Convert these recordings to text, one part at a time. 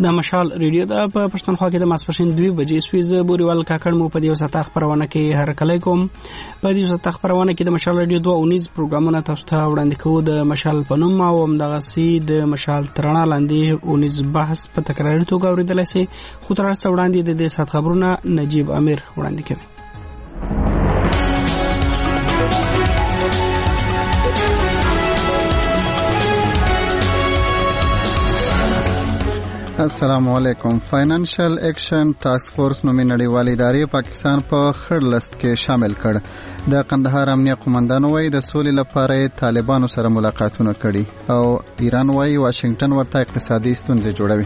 د مشال ریډیو د پښتونخوا کې د ماسپښین 2 بجې سویز بوريوال کاکړ مو په دې وساته خبرونه کې هر کله کوم په دې وساته خبرونه کې د مشال ریډیو 219 پروګرامونه تاسو ته وړاندې کوو د مشال په نوم او دغه سي د مشال ترانه لاندې 19 بحث په تکراري توګه اوریدل شي خو تر څو وړاندې د دې سات خبرونه نجیب امیر وړاندې کوي. السلام علیکم. فاینانشل ایکشن ټاسک فورس نومي نړیوالې ادارې پاکستان په خړ لست کې شامل کړ. د قندهار امنیه قومندان وایي د سولې لپاره طالبانو سره ملاقاتونه کړي او ایران وایي واشنگټن ورته اقتصادي ستونزې جوړوي.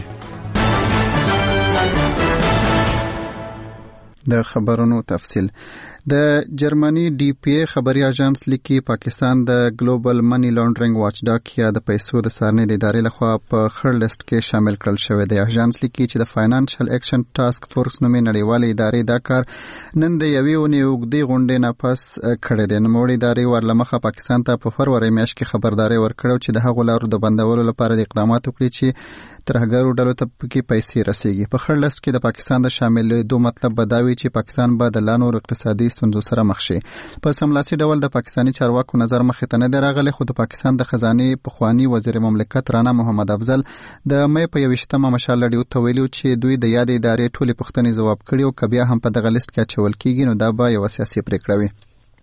د خبرونو تفصیل. د جرمني ډي پی ای خبري اژانس لیکي پاکستان د ګلوبل منی لانډرینګ واچ ډاګ یا د پیسو د سارنې د ادارې لخوا په خړ لیست کې شامل کړل شوی دی. اژانس لیکي چې د فاینانشل ایکشن ټاسک فورس نومي نړیوالې ادارې دا کار نن د یوې اونۍ اوږدې غونډې نه پس کړی دی. نوموړې ادارې ورلمخه پاکستان ته په فروری میاشت کې خبرداري ورکړه چې د هغو لارو د بندولو لپاره د اقدامات وکړي چې ترهګرو ډلو ته پکې پیسې رسیږي. په خړ لیست کې د پاکستان د شاملېدو مطلب بداوي چې پاکستان به د لا نور اقتصادي ستونزو سره مخ شي. په سملاسي ډول د پاکستاني چارواکو نظر مخې ته نه دی راغلی، خو د پاکستان د خزانې پخوانی وزیر مملکت رانا محمد افضل د مې په 21مه مشال ریډیو ته ویلي چې دوی د یادې ادارې ټولې پوښتنې ځواب کړي او که بیا هم په دغه لیست کې اچول کیږي نو دا به یوه سیاسي پریکړه وي.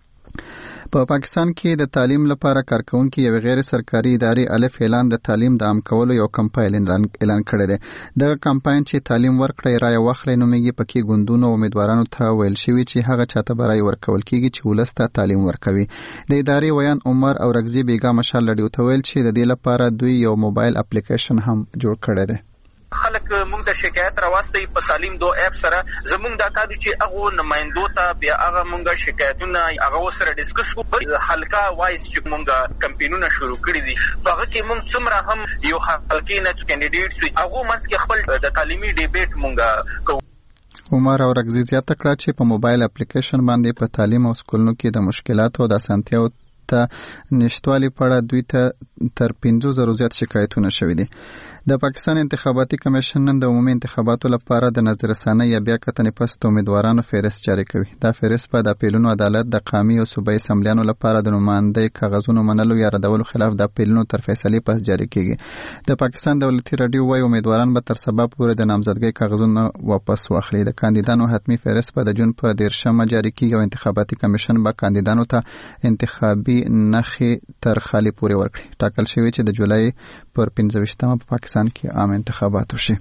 په پاکستان کې د تعلیم لپاره کارکونکي یو غیر سرکاري ادارې الف اعلان د تعلیم د عام کولو یو کمپاین اعلان کړی دی. د کمپاین چې تعلیم ورکړی رای واخلي نومېږي پکې ګوندونو او امیدوارانو ته ویل شوی چې هغه چاته برای ورکول کیږي چې ولس ته تعلیم ورکوي. د ادارې ویان عمر او رغزي بیګا مشال لډیو ته ویل چې د دې لپاره دوی یو موبایل اپلیکیشن هم جوړ کړی دی. خلک موږ د شکایت راوستي په تعلیم دو اپ سره زموږ د کار چې هغه نمائندو ته بیا هغه موږ شکایتونه هغه سره ډیسکس کوو. حلقه وایس چې موږ کمپاینونه شروع کړی دي هغه کې موږ څومره هم یو حلقې نه کینډیډیټس هغه منځ کې خپل د تعلیمي ډیبیټ موږ کوو. عمر او رغزي زیاته کړه چې په موبایل اپلیکیشن باندې په تعلیم او سکولونو کې د مشکلاتو او د اسانتیاو ته نشټوالي په اړه دوی ته تر 5,000 زیات شکایتونه شوي دي. د پاکستان انتخاباتي کمیشن نن د عمومي انتخاباتو لپاره د نظر ثاني یا بیا کتنې پس د امیدوارانو فهرست جاری کوي. دا فهرست په د اپیلونو عدالت د قومي او صوبایي اسمبلیانو لپاره د نمایندګۍ کاغذونو منلو یا ردولو خلاف د اپیلونو تر فیصلې پس جاری کیږي. د پاکستان دولتي رادیو وايي امیدواران به تر سبا پورې د نامزدګۍ کاغذونه واپس واخلي. د کاندیدانو حتمی فهرست په د جون په 13مه جاری کیږي او انتخاباتي کمیشن به کاندیدانو ته انتخابي نخې تر خالي پورې ورکړي. ټاکل شوی چې د جولای پر 25مه په پاکستان کې عام انتخابات وشي.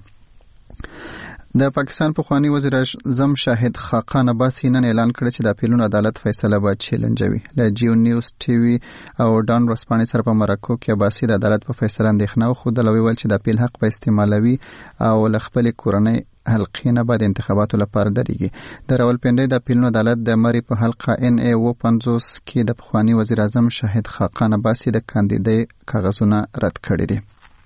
د پاکستان پخوانی وزیر اعظم شاهد خاقان عباسی نن اعلان کړ چې د اپیلونو عدالت فیصله به چیلنجوي. له جیو نیوز ټي وي او ډان رسپانې سره په مرکو کې عباسی د عدالت په فیصله اندېښنه وښودله او ویل چې د اپیل حق به استعمالوي او له خپلې کورنۍ حلقې نه بعد انتخاباتو لپاره درېږي. د راولپنډۍ د اپیلونو عدالت د مری په حلقه NA 50 کې د پخوانی وزیر اعظم شاهد خاقان عباسی د کاندیدۍ کاغذونه رد کړي دي.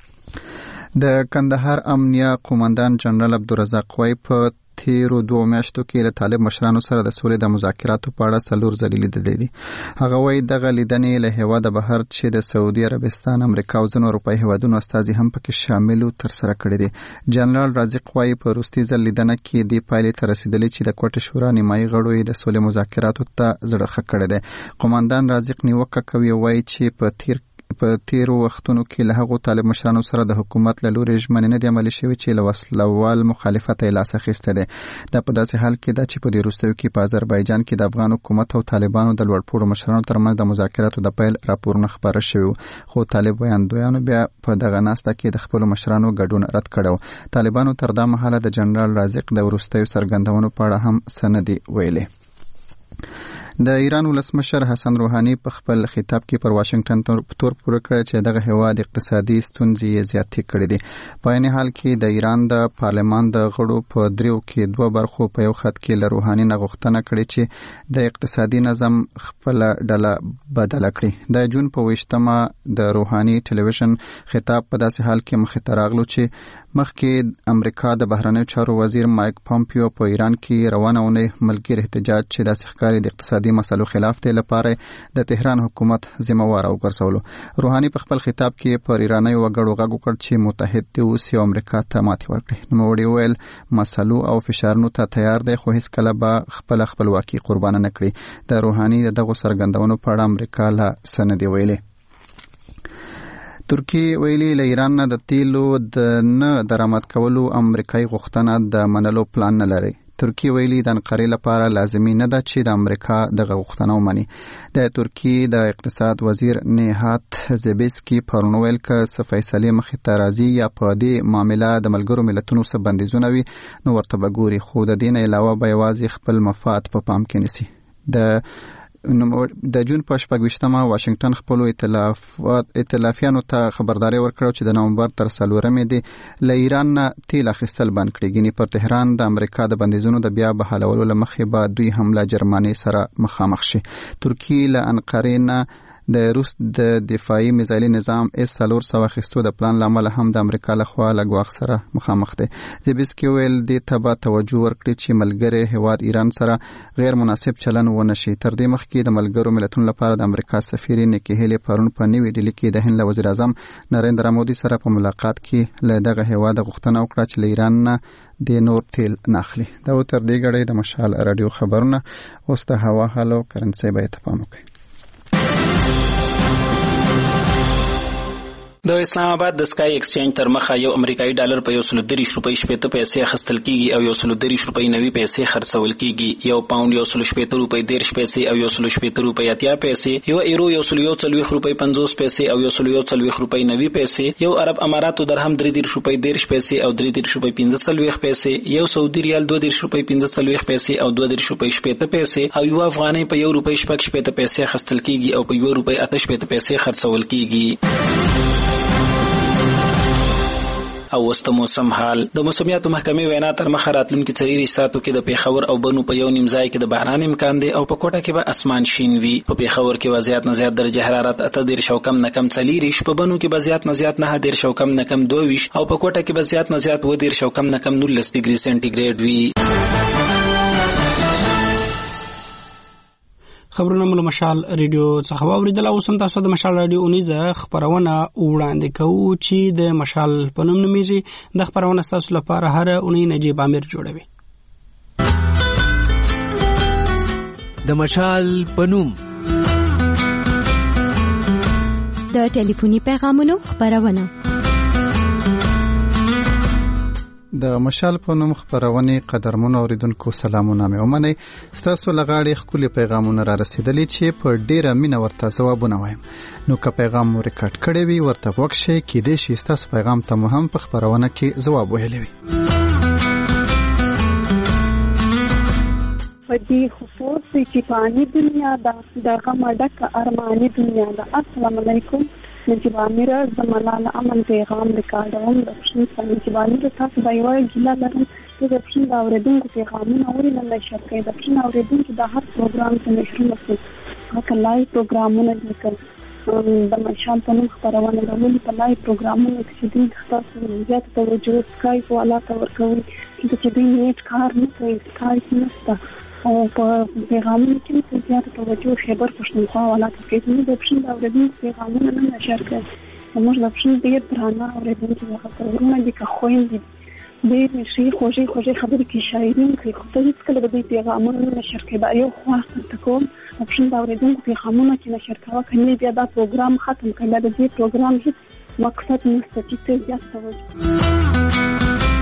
د کندهار امنیه قومندان جنرال عبدالرزاق وای په تیرو 2 میاشتو کې له طالب مشرانو سره د سولې د مذاکراتو په اړه 4 ځلې لیدلې دي. هغه وایي دغه لیدنې له هیواده بهر چې د سعودي عربستان، امریکا او ځینو اروپایي هیوادونو استازي هم پکې شامل ترسره کړي دي. جنرال رازق وایي په وروستي ځل لیدنه کې دې پایلې ته رسېدلې چې د کوټې شورا نیمایي غړو یې د سولې مذاکراتو ته زړه ښه کړی دی. قومندان رازق نیوکه کوي وایي چې په تیرو وختونو کې له هغو طالب مشرانو سره د حکومت له لورې ژمنې نه دي عملي شوې چې له وسلوال مخالفت یې لاس اخیستی دی. دا په داسې حال کې ده چې په دې وروستیو کې په آذربایجان کې د افغان حکومت او طالبانو د لوړپوړو مشرانو ترمنځ د مذاکراتو د پیل راپورونه خپاره شوي، خو طالب ویاندویانو بیا په دغه ناسته کې د خپلو مشرانو ګډون رد کړی. طالبانو تر دا مهاله د جنرال رازق د وروستیو څرګندونو په اړه هم څه نه دي ویلي. د ایران ولسمشر حسن روحاني په خپل خطاب کې پر واشنگټن تور پورې کړ چې دغه هیواد اقتصادي ستونزې زیاتې کړې دي. په عین حال کې د ایران د پارلمان د غړو په دریو کې 2 برخو په یو خط کې له روحاني نه غوښتنه کړې چې د اقتصادي نظم خپل ډله بدله کړي. د جون په 20مه د روحاني ټلویزیون خطاب په داسې حال کې مخې ته راغلو چې مخکې امریکا د بهرنیو چارو وزیر مایک پامپیو په ایران کې روانه اونۍ ملګری احتجاج چې داسې ښکاري د اقتصادي مسلو خلاف دی لپاره د تهران حکومت ذمہوار وګرځولو. روحاني په خپل خطاب کې پر ایرانیو وګړو غږ وکړ چې متحد دي اوسي او امریکا ته ماتې ورکړي. نوموړي وویل مسلو او فشارونو ته تیار دی خو هیڅکله به خپل خپلواکي قربانه نه کړي. د روحاني دغه څرګندونو په اړه امریکا لا څه نه دی ویلي. ترکیه ویلي له ایران نه د تیلو د نه درآمد کولو امریکایي غوښتنه د منلو پلان نه لري. ترکیه ویلي د انقرې لپاره لازمي نه ده چې د امریکا دغه غوښتنه ومني. د ترکیه د اقتصاد وزیر نیهات زبیسکی پرون ویل که څه فیصلې مخې ته راځي یا په دې معامله د ملګرو ملتونو څه بندیزونه وي نو ورته به ګوري، خو د دې نه علاوه به یوازې خپل مفاد په پام کې نیسي. د جون په 28مه واشنگټن خپل ائتلافیانو ته خبرداري ورکړه چې د نومبر تر 4 دی له ایران نه تیل اخیستل بند کړي. ګینه پر تهران د امریکا د بندیزونو د بیا بحالولو لمخې به دوی حمله جرمني سره مخامخ شي. ترکیه له انقرې نه د روس د دفاعي میزایلي نظام S-400 اخیستو د پلان لامل هم د امریکا لخوا له ګواښ سره مخامخ دی. زبیسکی ویل دې ته به توجه ورکړي چې ملګری هیواد ایران سره غیر مناسب چلن ونه شي. تر دې مخکې د ملګرو ملتونو لپاره د امریکا سفیر نیکی هیلی پرون په نیوی ډیلی کې د هند وزیر اعظم نریندرا مودي سره په ملاقات کې له دغه هیواد غوښتنه وکړه چې له ایران نه د نور تیل ناخلي. دا تر دې غړې د مشال رادیو خبرونه. اوس د هوا حالو کرنسي به تفاهم وکړي. د اسلام آباد د سکای ایکسچینج تر مخه یو امریکایي ډالر په 130 روپۍ 80 پیسې اخیستل کیږي او 130 روپۍ 90 پیسې خرڅول کیږي. یو پاوند 180 روپۍ 10 پیسې او 180 روپۍ 80 پیسې، یو ایرو 140 روپۍ 50 پیسې او 140 روپۍ 90 پیسې، یو عرب اماراتو درهم 33 روپۍ 10 پیسې او 33 روپۍ 15 پیسې، یو سعودي ریال 32 روپۍ 15 پیسې او 32 روپۍ 80 پیسې او یو افغانۍ په 1 روپۍ 80 پیسې اخیستل کیږي او په 1 روپۍ 88 پیسې خرڅول کیږي. او وست موسم حال. د موسمیاتو محکمې وینا تر مخه راتلونکي 4 ساعتو کې د پیښور او بنو په یو نیم ځای کې د باران امکان دی او په کوټه کې به اسمان شین وي. په پیښور کې وضعیت نه زیات درجه حرارت 18 او کم نه کم 40، په بنو کې به زیات نه زیات 19 او کم نه کم 22 او په کوټه کې به زیات نه زیات 20 او کم نه کم 19 ډیګري سنټیګریډ وي. خبرونه مو مشال ریډیو څخه واوریدل. اوس هم تاسو د مشال ریډیو اونیزه خبرونه وړاندې کوو چې د مشال په نوم نومیږي. د خبرونه تاسو لپاره هر اونۍ نجیب امیر جوړوي. د مشال په نوم د ټلیفوني پیغامونو خبرونه. د مشال په نوم خبرونه قدرمنو اوریدونکو سلامونه مې ومنئ. ستاسو لغاړي خپل پیغامونه را رسیدلی چې په ډیره مینه ورته ځوابونه وایم. نو که پیغام مو ریکارډ کړی وي ورته وکشئ کې دې شي ستاسو پیغام ته مو هم په خبرونه کې ځواب ویلی وي. فدی خصوص چې پانی دنیا دا غمډک ارمانی دنیا دا. السلام علیکم. نجیب امیر زملاله امن پیغام ریکارډوم د پښتون سره. نجیب امیر تاسو به یو ګیله لرم چې د پښتون د اوریدونکو پیغامونه اورینه نشر کوي. د پښتون اوریدونکو د هر پروګرام ته محروم اوسئ. هغه لای پروګرامونه لیکل د مشال په نوم خبرونه د ولې په لای پروګرامونو کې چې تاسو زیات توجه سکایپ والا ته ورکوي چې دوی نیټ کار نه کوي، سکایپ نشته او په پیغامونو کې زیات توجه خبر پښتونخوا والا ته کوي. نو د پښتون اوریدونکو پیغامونه نه نشر کوي. موږ د پښتون ډېر درانه اوریدونکو هغه پروګرامونه دي که خويندې ډېر شي خوږې خبرې کې شاعري کوي، خو ته هېڅکله به دوی پیغامونه نه نشر کوي. دا یو خواست درته کوم د پښتون د اوریدونکو پیغامونه چې نشر کوه که نه بیا دا پروګرام ختم کړي. دا د دې پروګرام هېڅ مقصد نشته چې ته زیات توجه.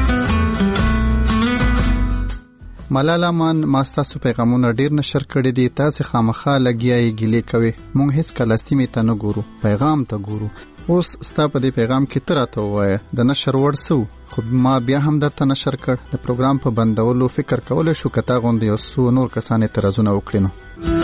ملاله مان ما ستاسو پیغامونه ډیر نشر کړي دي. تاسو خامخا لګیاي ګیلې کوي. مونږ هیڅ کله سیمې ته نه ګورو، پیغام ته ګورو. اوس ستا په دې پیغام کې تراته وایه د نشر وړ سو، خو ما بیا هم درته نشر کړ. د پروګرام په بندولو فکر کول شو کته غوندې یو څو نور کسان اعتراضونه وکړي. نو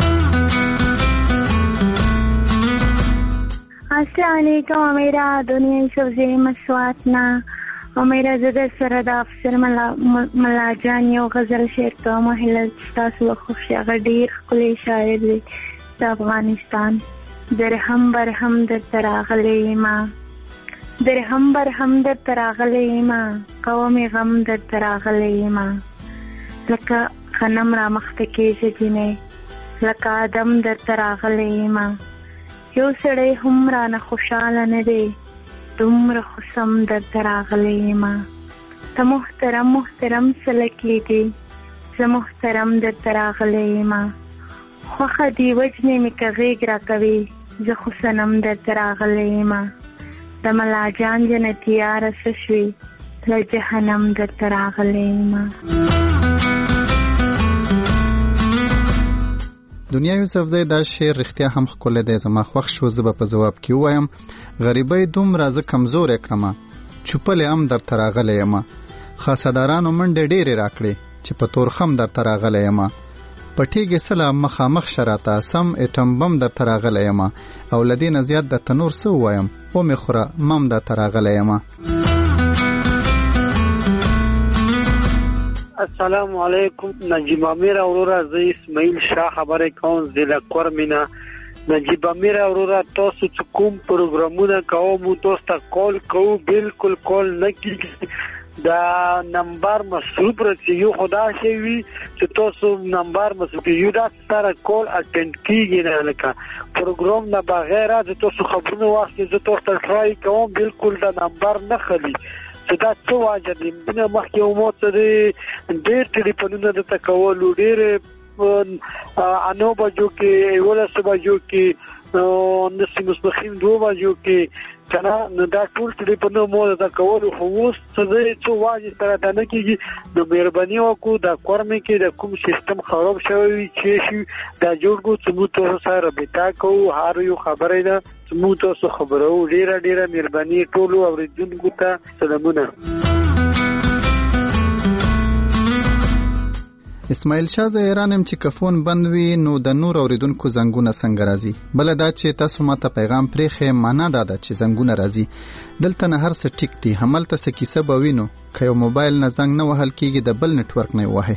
السلام علیکم. میرا دنیا سبزی مسواتنا او میرا زده سره د افسر ملا جان یو غزل شعر کوم. هله تاسو خوښ هغه ډیر ښکلی شاعر دی د افغانستان. درهم برهم در تراغلی ما درهم برهم در تراغلی ما قوم غم در تراغلی ما لکه غنم را مخته کېږي جینې لکه آدم در تراغلی ما یو سړی هم رانه خوشحاله نه دی دومره خوسم در تراغلی ما ته محترم سله کېږي زه محترم در تراغلی ما خوښه دی وجنې مې که غېږ راکوي زه خو صنم در تراغلی ما د ملا جان جنتیاره څه شوي له جهنم در تراغلی ما. دنیا یوسفزی دا شعر رښتیا هم ښکلی دی. زما خوښ شو. زه به په ځواب کې ووایم غریبۍ دومره زه کمزوری کړمه چوپلې هم درته راغلی یمه خاصدارانو منډې ډېرې راکړې چې په تورخم درته راغلی یمه پټېږې سله مخامخ شراته سم ایټم بم درته راغلی یمه او له دې نه زیات درته نور څه ووایم ومې خوره مم درته راغلی یمه. السلام علیکم. نجیب امیر اورورا زه اسماعیل شاه خبرې کوم ضلع کورمینا. نجیب امیر اورورا تاسو چې کوم پروګرامونه کوم تاسو ته کال کوو بالکل کال نه کیږي دا نمبر مصروف راځي یو خدا شي وي چې تاسو نمبر مصروف یو دا سره کال اټند کیږي نه لکه پروګرام نه بغیر از تاسو خبرونه وخت زه تاسو ته ټرای کوم بالکل دا نمبر نه خلی چې دا څه واجب دی نه مخکې مو ته ډېر ټلیفونونه د تکولو ډېر انو بجو کې ولس بجو کې نو مصبخیم 2 بجو کې کنه نو دا ټول ټلیفونونه مو د تکولو خو اوس څه واجب سره دا نه کېږي نو مهرباني وکړو دا کورمې کې د کوم سیستم خراب شوی چې شي دا جوړ کو چې موږ تاسو سره رابطه کوو هر یو خبرې ده موږ تاسو خبرو ډیره مهرباني ټول اوریدونکو ته سلامونه. اسماعیل شاه زه حیران یم چې کفون بند وي نو د نور اوریدونکو زنګونه څنګه راځي. بله دا چې تاسو ماته پیغام پرېښی معنا دا ده چې زنګونه راځي دلته نه هر څه ټیک دي هملته څه کیسه به وي نو که یو موبایل نه زنګ نه وهل کېږي د بل نیټورک نه یې وهئ.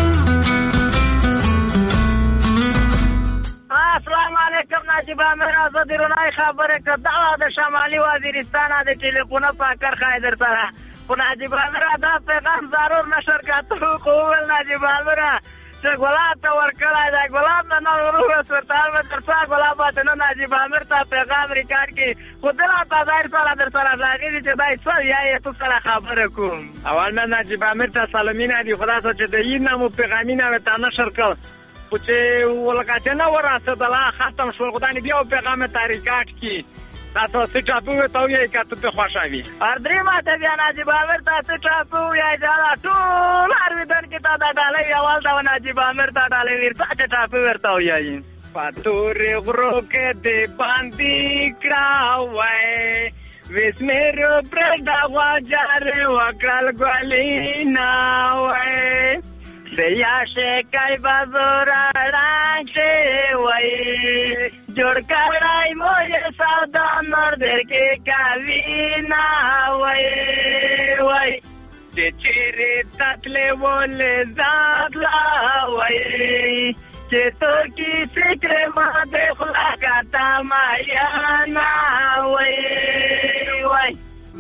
السلام علیکم. نجیب امیر زه د رونای خبرې کوم د شمالي وزیرستان د ټلیفون په کرښه در سره خو نجیب امیر دا پیغام ضرور نشر کړو خو ول نجیب امیر چې ګلاب ته ورکړای دا ګلاب نه ورو ورته در سره ګلاب ته نه نجیب امیر ته پیغام ریکارډ کی خو دلا ته ظاهر سره در سره راغی چې دای څه یا تو سره خبره کوم اول نه نجیب امیر ته سلامونه دی خدا ته چې د یی نامو پیغامینه ته نشر کړ خو چې ولکه نه ورسېدله ختم شول خو دا بیا پیغام ته ریکارډ کی تاسو څه ټاپو ته وایي کته ته خوشاوي اردري ماته بیا نجیب امیر تاسو ټاپو وایي دا ټول ارویدن کې تا دا ډالۍ اول دا نجیب امیر تا ډالۍ ورته ټاپو ورته وایي پاتور غرو کې دې باندې کراوي وسمیر پر دا واجر وکړل ګلینا وای سیا شکای بازار راځي وای جوړ کړای مو سودا نور درکې کاوی نا وای وای چې چیرې تتلې ولې ځاتلا وای چې تو کی فکر ما دې خلا کاته ما یا نا وای وای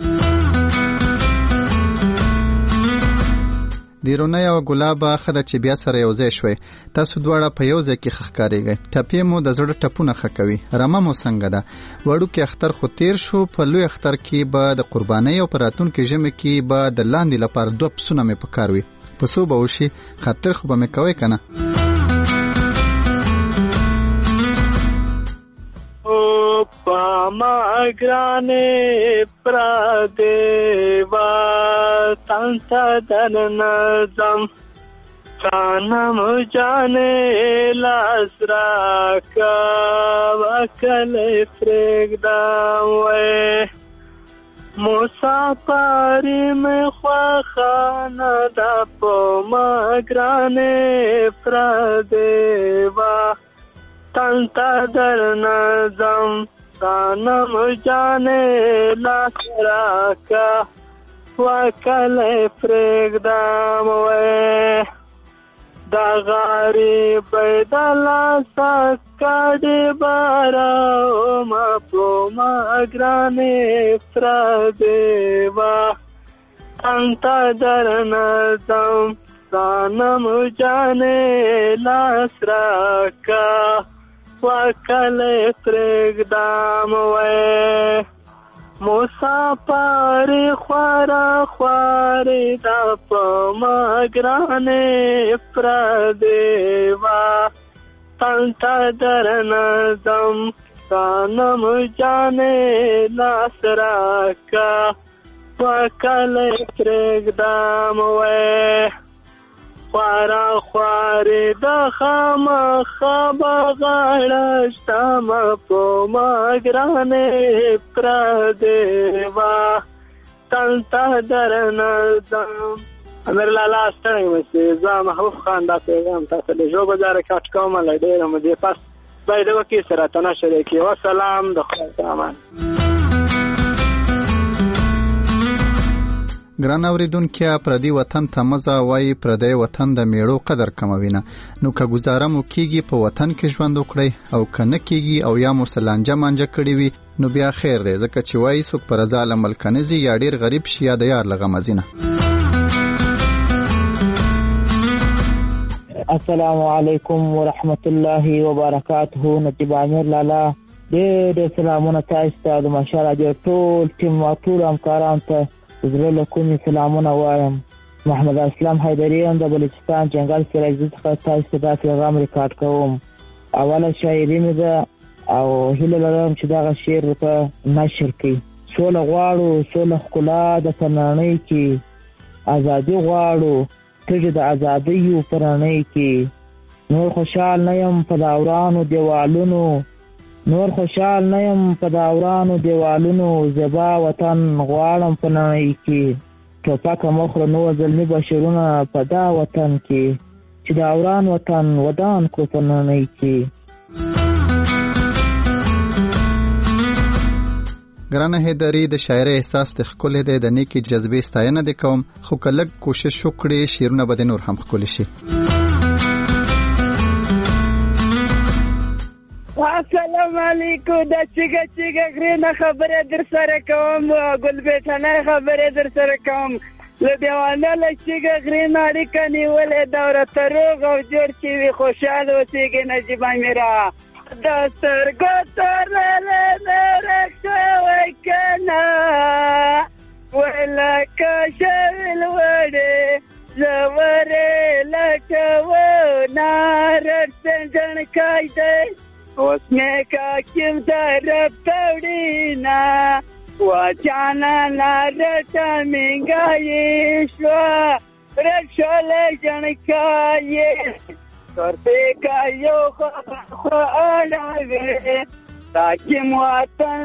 دیرونه او ګلابه خدای چې بیا سره یو ځای شوي تاسو دواړه په یو ځای کې ښکارېږئ ټپې مو د زړه ټپونه ښه کوي رمه مو څنګه ده وړوکی اختر خو تیر شو په لوی اختر کې به د قربانۍ او په راتلونکي ژمي کې به د لاندې لپاره 2 پسونه مې پکار وي پسو به وشي خاطر خو به مې کوئ که نه پاما گرانے پردیوا تانتا دن نظم کانم جانے لاسرا کا وکل فرگداوے مسافری میں خواخانہ دا پاما گرانے پردیوا تانتا در نظم کانم جانے لاسرا کا وکل فرگدام وے دا غاری بیدالا ساکاڑی بارا ما پوما گرانی پردیوا انتا درنزم سانم جانے لاس راکا وکل پرگدام وی مسافری خوارا خواری دا پما گرانی پردیوا تنتا درنزم سانم جانے لاس راکا وکل پرگدام وی خوارا خواری دا خام خواب غړشتم په مګرانې پردیوا تنتا درنزم امیر لالا ستړی وسی زه محبوب خان دا پیغام تاسو له جو بازار کټ کوم له ډیر مده پس باید وکي سره تنه شریکی و سلام د خدای امان. ګران اوریدونکو پردي وطن ته مزه وای پردي وطن د میړو قدر کموینه نو که گزاره مو کیږي په وطن کې ژوند وکړي او کنه کیږي او یا مسلانجه مانجه کړی وي نو بیا خیر دی ځکه چې وای څوک پر ظالم ملکنزي یا ډیر غریب شي یا د یار لغمزینه. السلام علیکم ورحمت الله وبرکاته. نجیب امیر لالا ډېر سلامونه تاسو ته د ماشاءالله د ټول ټیم او ټول همکارانو ته زړه له کومې سلامونه وایم. محمد اسلام حیدري هم د بلوچستان جنګل سراجزي څخه تاسو ته دا پیغام ریکارډ کوم. اوله شاعري مې ده او هیله لرم چې دغه شعر په نشر کړي. سوله غواړو سوله ښکلا د پنانۍ کې ازادي غواړو تږي د ازادۍ یو پرانۍ کې نور خوشحال نه یم په داورانو دیوالونو نور خوشحال نه یم په داورانو دیوالونو زبا وطن غواړم په نړۍ کې ټوپک مخره نو ظلمي بشرونه په دا وطن کې چې داوران وطن ودان کو په نړۍ کې. ګرانه هیدری د شاعر احساس د خپل د نیکی جذبې ستاینه د کوم خو کله کوشش وکړي شیرونه به نور هم خپل شي. السلام علیکم. د چیګه غرینه خبره در سره کوم ګل بیٹانه خبره در سره کوم له دیوانه له چیګه غرینه اړیکه نیولې دوره تروغ او جوړ چې وي خوشاله اوسېږي نجیب امیره د سترګو ترلې درکه وای کنه ولکه شویل وړې زورې لکه و نارد سنجن کایده اوس مې کاکیم درب توړینا وچانا نارتا منګای شو رښول جنکای ترته کایو خو اړوي تاکیم وطن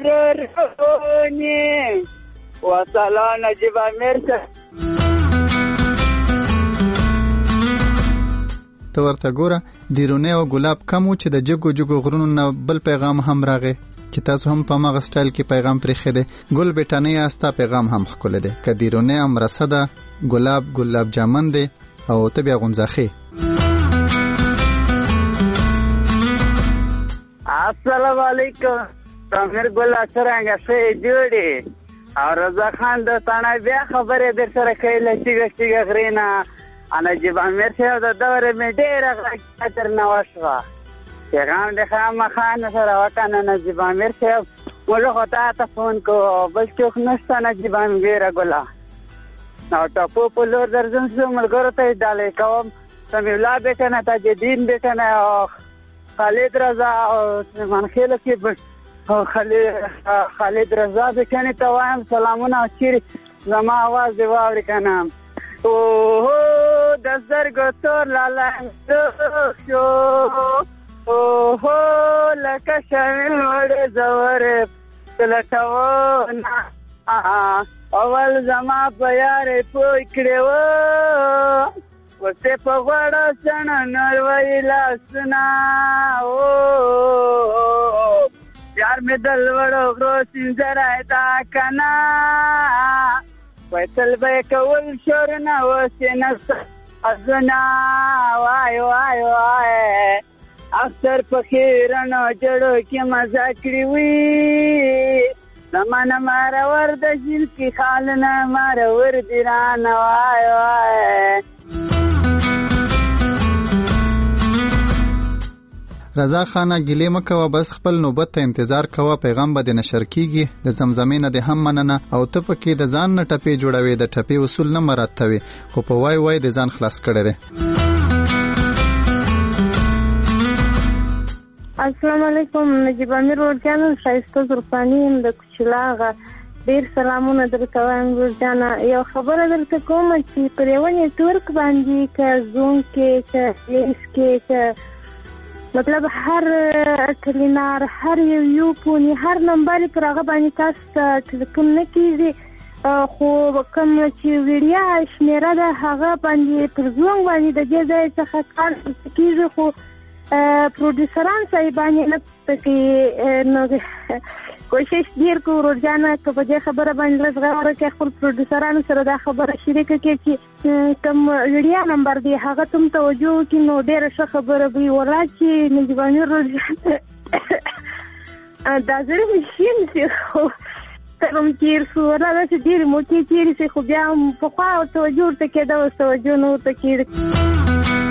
رونی وصلا نجیب امیر ته ورته ګوره دیرونه او ګلاب کمو چې د جګو جګو غرونو نه بل پیغام هم راغی چې تاسو هم په مغه سټایل کې پیغام پرې خېده ګل بیٹانه یاستا پیغام هم خپل ده ک دیرونه هم رسده ګلاب جامن ده او ته بیا غونځخه. السلام علیکم. امیر ګل څنګه څه جوړي او رضا خان د تانه بیا خبره در سره کوي چې غرینا نجیب امیر صاحب د دوره مې ډېره خطر نه وشوه پیغام د خامخا سره وکنه نجیب امیر صاحب موږ خو ته فون کو بل څوک نشته نجیب امیر ګلا نو ټاپو په لور درځم چې ملګرو ته ډالې کوم سمي الله بیٹنه تاجدین بیٹنه او خالد رضا او من خیله کې خالد رضا بیٹنه ته وایم سلامونه او چیرې زما आवाज دی واوري کنه اوه د زرګو تور لاله شو اوه لکه شمل وړ زور تلټو اول زما په یارې پوي کړو ورته په غوړه سن نور ویلا سنا او یار مې دل وړو غرو سینځرای تا کنا ویتل به کول شورنا وسینست ازنا وای وای وای اختر فقیرانو جړو کې مزه کړی وي زمانه مارور د جیل کې خالنه مارور دیرانه وای وای. رضا خانه ګیلې مکوه، بس خپل نوبت ته انتظار کوه، پیغام به د نشر کیږي. د زمزمې نه د هم مننه او ته پکې د ځان نه ټپې جوړوي، د ټپې اصول نه مراتوي، خو په وای وای د ځان خلاص کړی دی. السلام علیکم، نجیب امیر ورجانا، شایسته زرفانی د کوچلاغه، ډیر سلامونه درته وایم ورجانا. یو خبره درته کوم چې پر یو نیټورک باندې که زوم کې که ایس کې که مطلب هر کلینار هر یو پونی هر نمبر پر هغه باندې تاسو ټلیفون نه کیږي، خو کوم چې ویډیو شمیره ده هغه باندې پر زوم باندې د دې ځای څخه کار کیږي، خو پروډوسران صاحبانې نه پکې نو کوشش ډیر کو ورجانا که په دې خبره باندې لږ غور وکړي، خپل پروډوسرانو سره دا خبره شریکه کړي چې کوم ویډیو نمبر دی هغه تم توجه وکړي، نو ډیره ښه خبره وي. ولا چې نجیب امیر ورجانا دا زړه مې شین شي، خو ترم تیر شو، ولا داسې ډېرې موقع تېرې شي، خو بیا هم پخوا توجه ورته کېده، اوس توجه نه ورته کېده.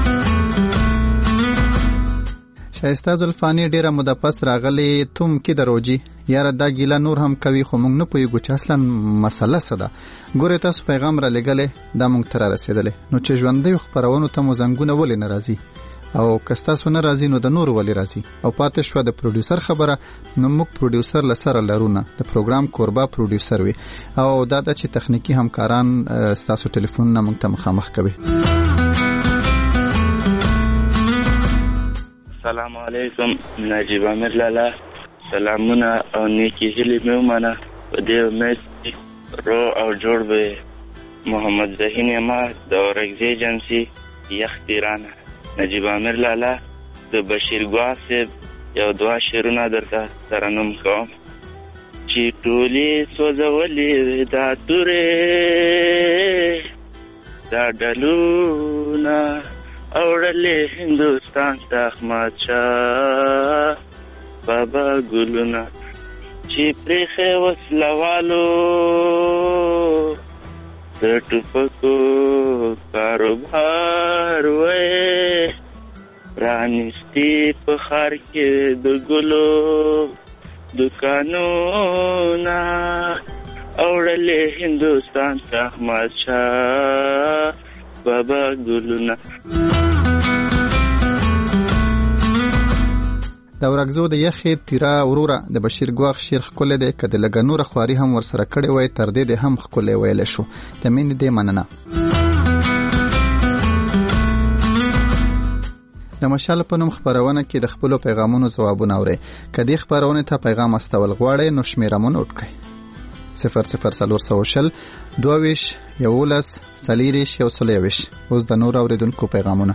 شایسته زلفانی ډیره موده پس راغلی، توم کې دروجی یاره دا ګیله نور هم کوي، خو موږ نه پوهیږو چې اصلا مسله څه ده. ګورې تاسو پیغام را لېږلی، دا موږ ته را رسېدلی، نو چې ژوندیو خپرونو ته مو زنګونه ولې نه راځي، او که ستاسو نه راځي نو د نورو ولې راځي. او پاتې شوه د پروډیوسر خبره، نو موږ پروډیوسر له سره لرو نه، د پروګرام کوربه پروډیوسر وي، او دا ده چې تخنیکي همکاران ستاسو ټلیفونونه موږ ته مخامخ کوي. السلام علیکم، نجیب امیر لالا، سلامونه او نیکی هیلې مې ومنه. په دې امید چې رو او جوړ به محمد ذهین یما د اورکزی ایجنسي یخ پیرانه. نجیب امیر لالا د بشیر ګوا صاحب یو دوه شعرونه درته ترنم کوم چې ټولې سوځولې دا تورې دا ډلونه اوړلې هندوستان ته احمد شاه بابا ګلونه چې پرېښې وسلوالو د ټوپکو کاروبار وې رانیستي په ښار کې د ګلو دوکانونه اوړلې هندوستان ته احمد شاه بابا ګلونه. د ورکزو د یخې تیرا وروره د بشیر ګواخ شیر ښکلی دی، که د لږه نوره خواري هم ورسره کړې وای تر دې د هم ښکلی ویلی شو. د مینې دې مننه. د مشال په نوم خپرونه کې د خپلو پیغامونو ځوابونه اورئ. که دې خپرونې ته پیغام استول غواړئ نو شمېره مو نوټ کړئ: 00420 22 11 40 121. اوس د نور اوریدونکو پیغامونه.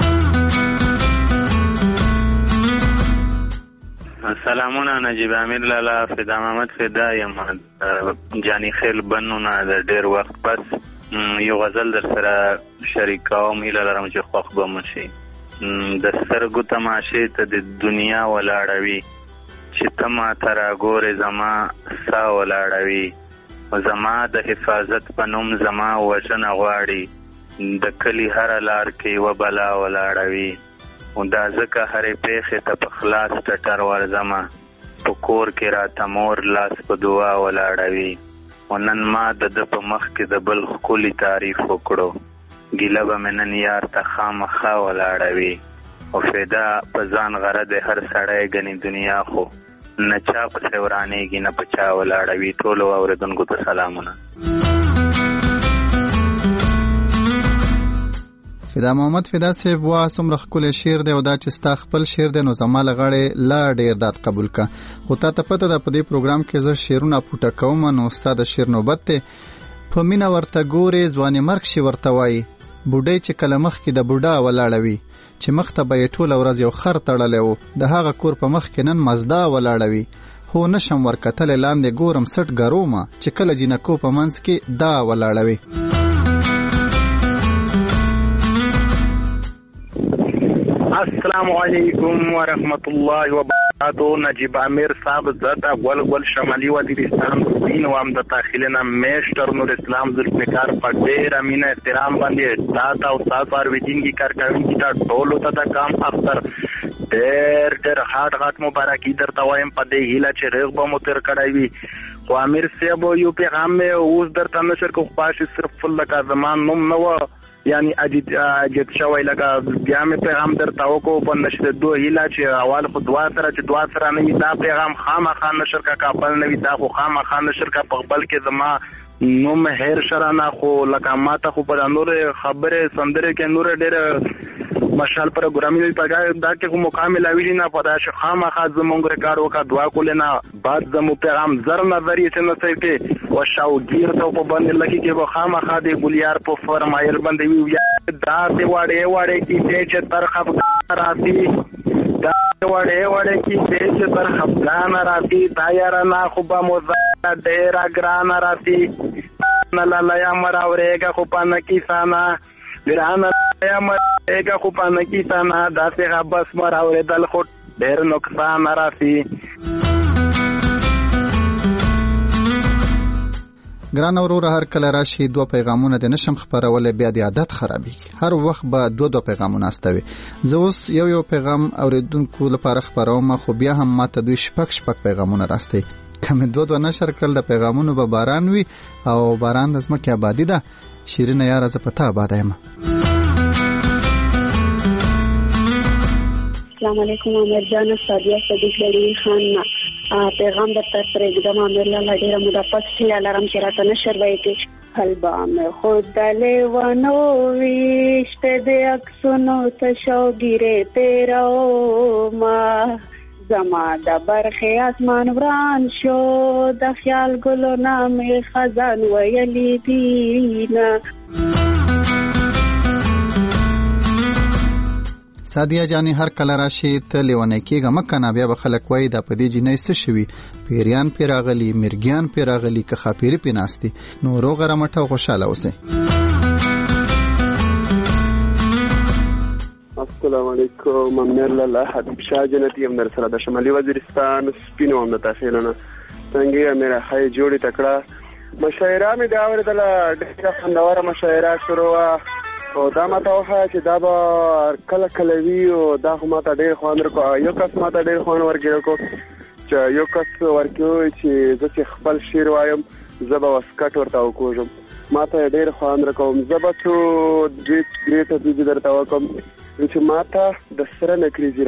سلامونه نجیب امیر لالا، فدا محمد فدا یم جانی خیل بنونه د ډیر وخت پس یو غزل در سره شریک کوم، هیله لرم چې خوښ به مو شي. د سترګو تماشې ته د دنیا ولاړوي، چې ته ما ته راګورې زما سا ولاړوي، زما د حفاظت په نوم زما وژنه غواړي، د کلي هره لار کې یوه بلا ولاړوي. دا ځکه هرې پیښې ته په خلاص ټټر ورځمه، په کور کې راته مور لاس په دعا ولاړوي. نن ما د ده په مخ کې د بل ښکلي تعریف وکړو، ګیله به مې نن یار ته خامخا ولاړوي. او فدا په ځان غره د هر سړی ګنې دنیا، خو نه چا پسې ورانېږي نه په چا ولاړوي. ټولو اورېدونکو ته سلامونه. فدا محمد فدا صاحب، واه څومره ښکلی شعر دی، او دا چې ستا خپل شعر دی نو زما له غاړې لا ډېر داد قبول کا. خو تا ته پته ده په دې پروګرام کې زه شعرونه پوټه کوم، نو ستا د شعر نوبت دی. په مینه ورته ګورې ځوانې مرګ شي ورته وایي، بوډۍ چې کله مخکې د بوډا ولاړوي، چې مخ ته به یې ټوله ورځ یو خر تړلی و، د هغه کور په مخ کې نن مزدا ولاړوي. هو نشم ورکتلی لاندې ګورم سټ ګرومه، چې کله جینکو په منځ کې دا ولاړوي. السلام علیکم ورحمت الله وبرکاتہ. نجیب امیر صاحب زتا ګل شمالي وزیرستان دین و امد داخلنا میشتر نور اسلام ذوالفقار په ډیر امینه احترام باندې تا او تاسو ارویدین کی کارکوونکي ته ټولو ته کام اختر ډیر هاټ مبارکي درته وایم په دې هیله چې رغبه مو تر کړای وي. خو امیر صاحب یو پیغام مې اوس درته نشر کو پاش صرف لکه زمان نوم نو یعنی اجت شوی لکه بیا مې پیغام درته وکړو په نشر دوه هیله چې اول خو دعا سره نه وي دا پیغام خامخا نشر کا کابل نه وي دا خو خامخا نشر کا په بل کې زما نوم هیر شرانه خو لکه ماته خو په نور خبره سندره کې نور ډېر مشال پروګرام یې پګا دا کې کوم مکمل اوی نه پدا ش خامخا زمونږ ریکارډ وکړه دعا کولنه بعد زمو پیغام زر نظری څه نه سي او شاوګیر ته په باندې لګي کې به خامخا د ګلیار په فرمایل باندې وی دا ته وړه کې چې تر خفقان راځي دا وړه کې چې تر خفقان راځي دا یاره نه خو به مو ډیر ګران راځي نه لایا مراورېګه خو پانه کیسانا ګران یا مرګه خو پانه کیسانا دا څنګه بس مراورېدل خو ډیر نقصان راځي. ګران اورور هر کله راشي دوه پیغامونه د نشم خبرول بیا د عادت خرابي هر وخت به دوه پیغامونه استوي. زه اوس یو پیغام اوریدونکو لپاره خبروم خو بیا هم ماته دوی شپک پیغامونه راستي کوم دوه نشر کړل د پیغامونو به باران وي او باران د زمکه آبادی ده. شیرین یار ز پتا آباد یم. السلام علیکم امیر جان سادیا صدیق علی خان پیغام در طرف پرېږدم امیر لاله ډېره موده پس هیله لرم چې راته نشر وکړي. حلبا مې خود لیوانو ویشت د عکسونو ته شوګیرې تیروما زما د برخې اسمان وران شو د خیال ګلو نامې خزان ویلی دینا. سادیا جانی هر کله راشي ته لیونه کېږه مکنه بیا به خلک وایي دا په دې جنۍ څه شوي پیریان پې راغلي مرګیان پې راغلي که خاپیري پې ناستي نو روغه رمټه او خوشحاله اوسئ. السلام علیکم امیر لاله حبیب شاه جنتی هم در سره د شمالي وزیرستان سپینو هم د تاخیلونه څنګه امیر خای جوړی تکړه مشاعره مې دا اوریدله ډېره خوندوره مشاعره شروع او دا ماته وښایه چې دا به کله وي او دا خو ماته ډېر خوند ورکړو. یو کس ماته ډېر خوند ورکړو چې یو کس ورکړو چې زه چې خپل شعر وایم زه به وسکټ ورته وکوژم ماته ډېر خوند ورکوم. زه به څو درې تصویرې درته وکړم چې ماته د سره نکریزي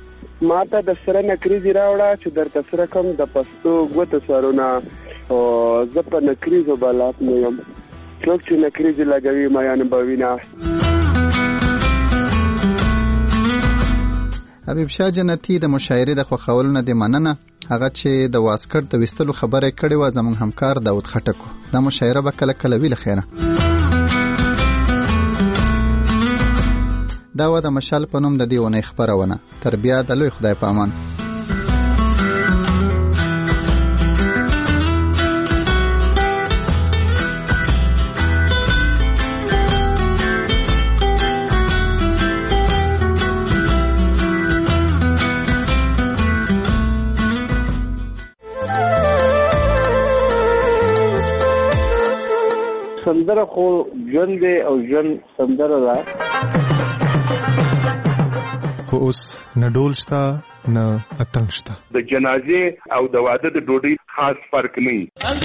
راوړه چې درته سره کوم د پښتو ګوتو سرونه او زه په نکریزو بلد نه یم څوک چې نکریزي لګوي میان به وینه. حبیب شاه جنتی د مشاعرې د خوښولو نه د مننه هغه چې د واسکټ د وستلو خبره کړې و زموږ همکار داود خټکو. دا مشاعره به کله وی لخيره دا و د مشال په نوم د دیونه خبرونه تر بیا د لوی خدای په امان. سندره خو ژوند دی او ژوند سندره ده خو اوس نه ډول شته نه اتنګ شته. د جنازې او د واده د ډوډۍ خاص فرق نه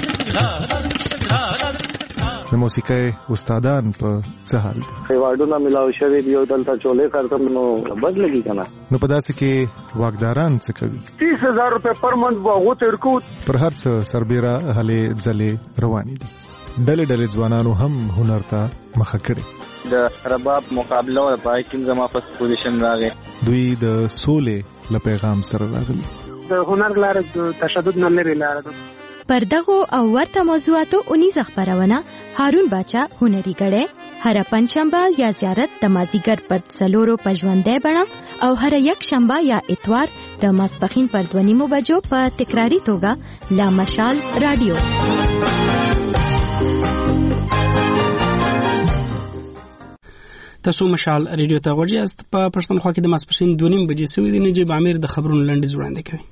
د موسیقۍ استادان په څه حال دي؟ خیواډونه ملاو شوي دي او دلته چولې کارتم نو بد لګي کنه. نو په داسې کې واکداران څه کوي؟ 30,000 روپے پر منټ واغو تر کو پر هر څه سربېره هلې ځلې روانې دي. ډلې ځوانانو هم هنر ته مخه کړي. د رباب مقابله او پایکین زما په پوزیشن راغی. دوی د سولې له پیغام سره راغلي. د هنر لار د تشدد نه لري لار ده. پر دغه او ورته موضوعاتو 19 خبرونه هارون باچا هنري غړې هر پنځشنبه یا زیارت د مازیګر پر څلورو پژوندې بڼه او هر یک شنبه یا اتوار د ماسپخین پر 2:30 بجو په تکراری توګه لا مشال رادیو. تاسو مشال ریډیو ته غوږی یاست. په پښتونخوا کې د ماسپښین 2:30 بجې سوي دي. نجیب امیر د خبرونو لنډیز وړاندې کوي.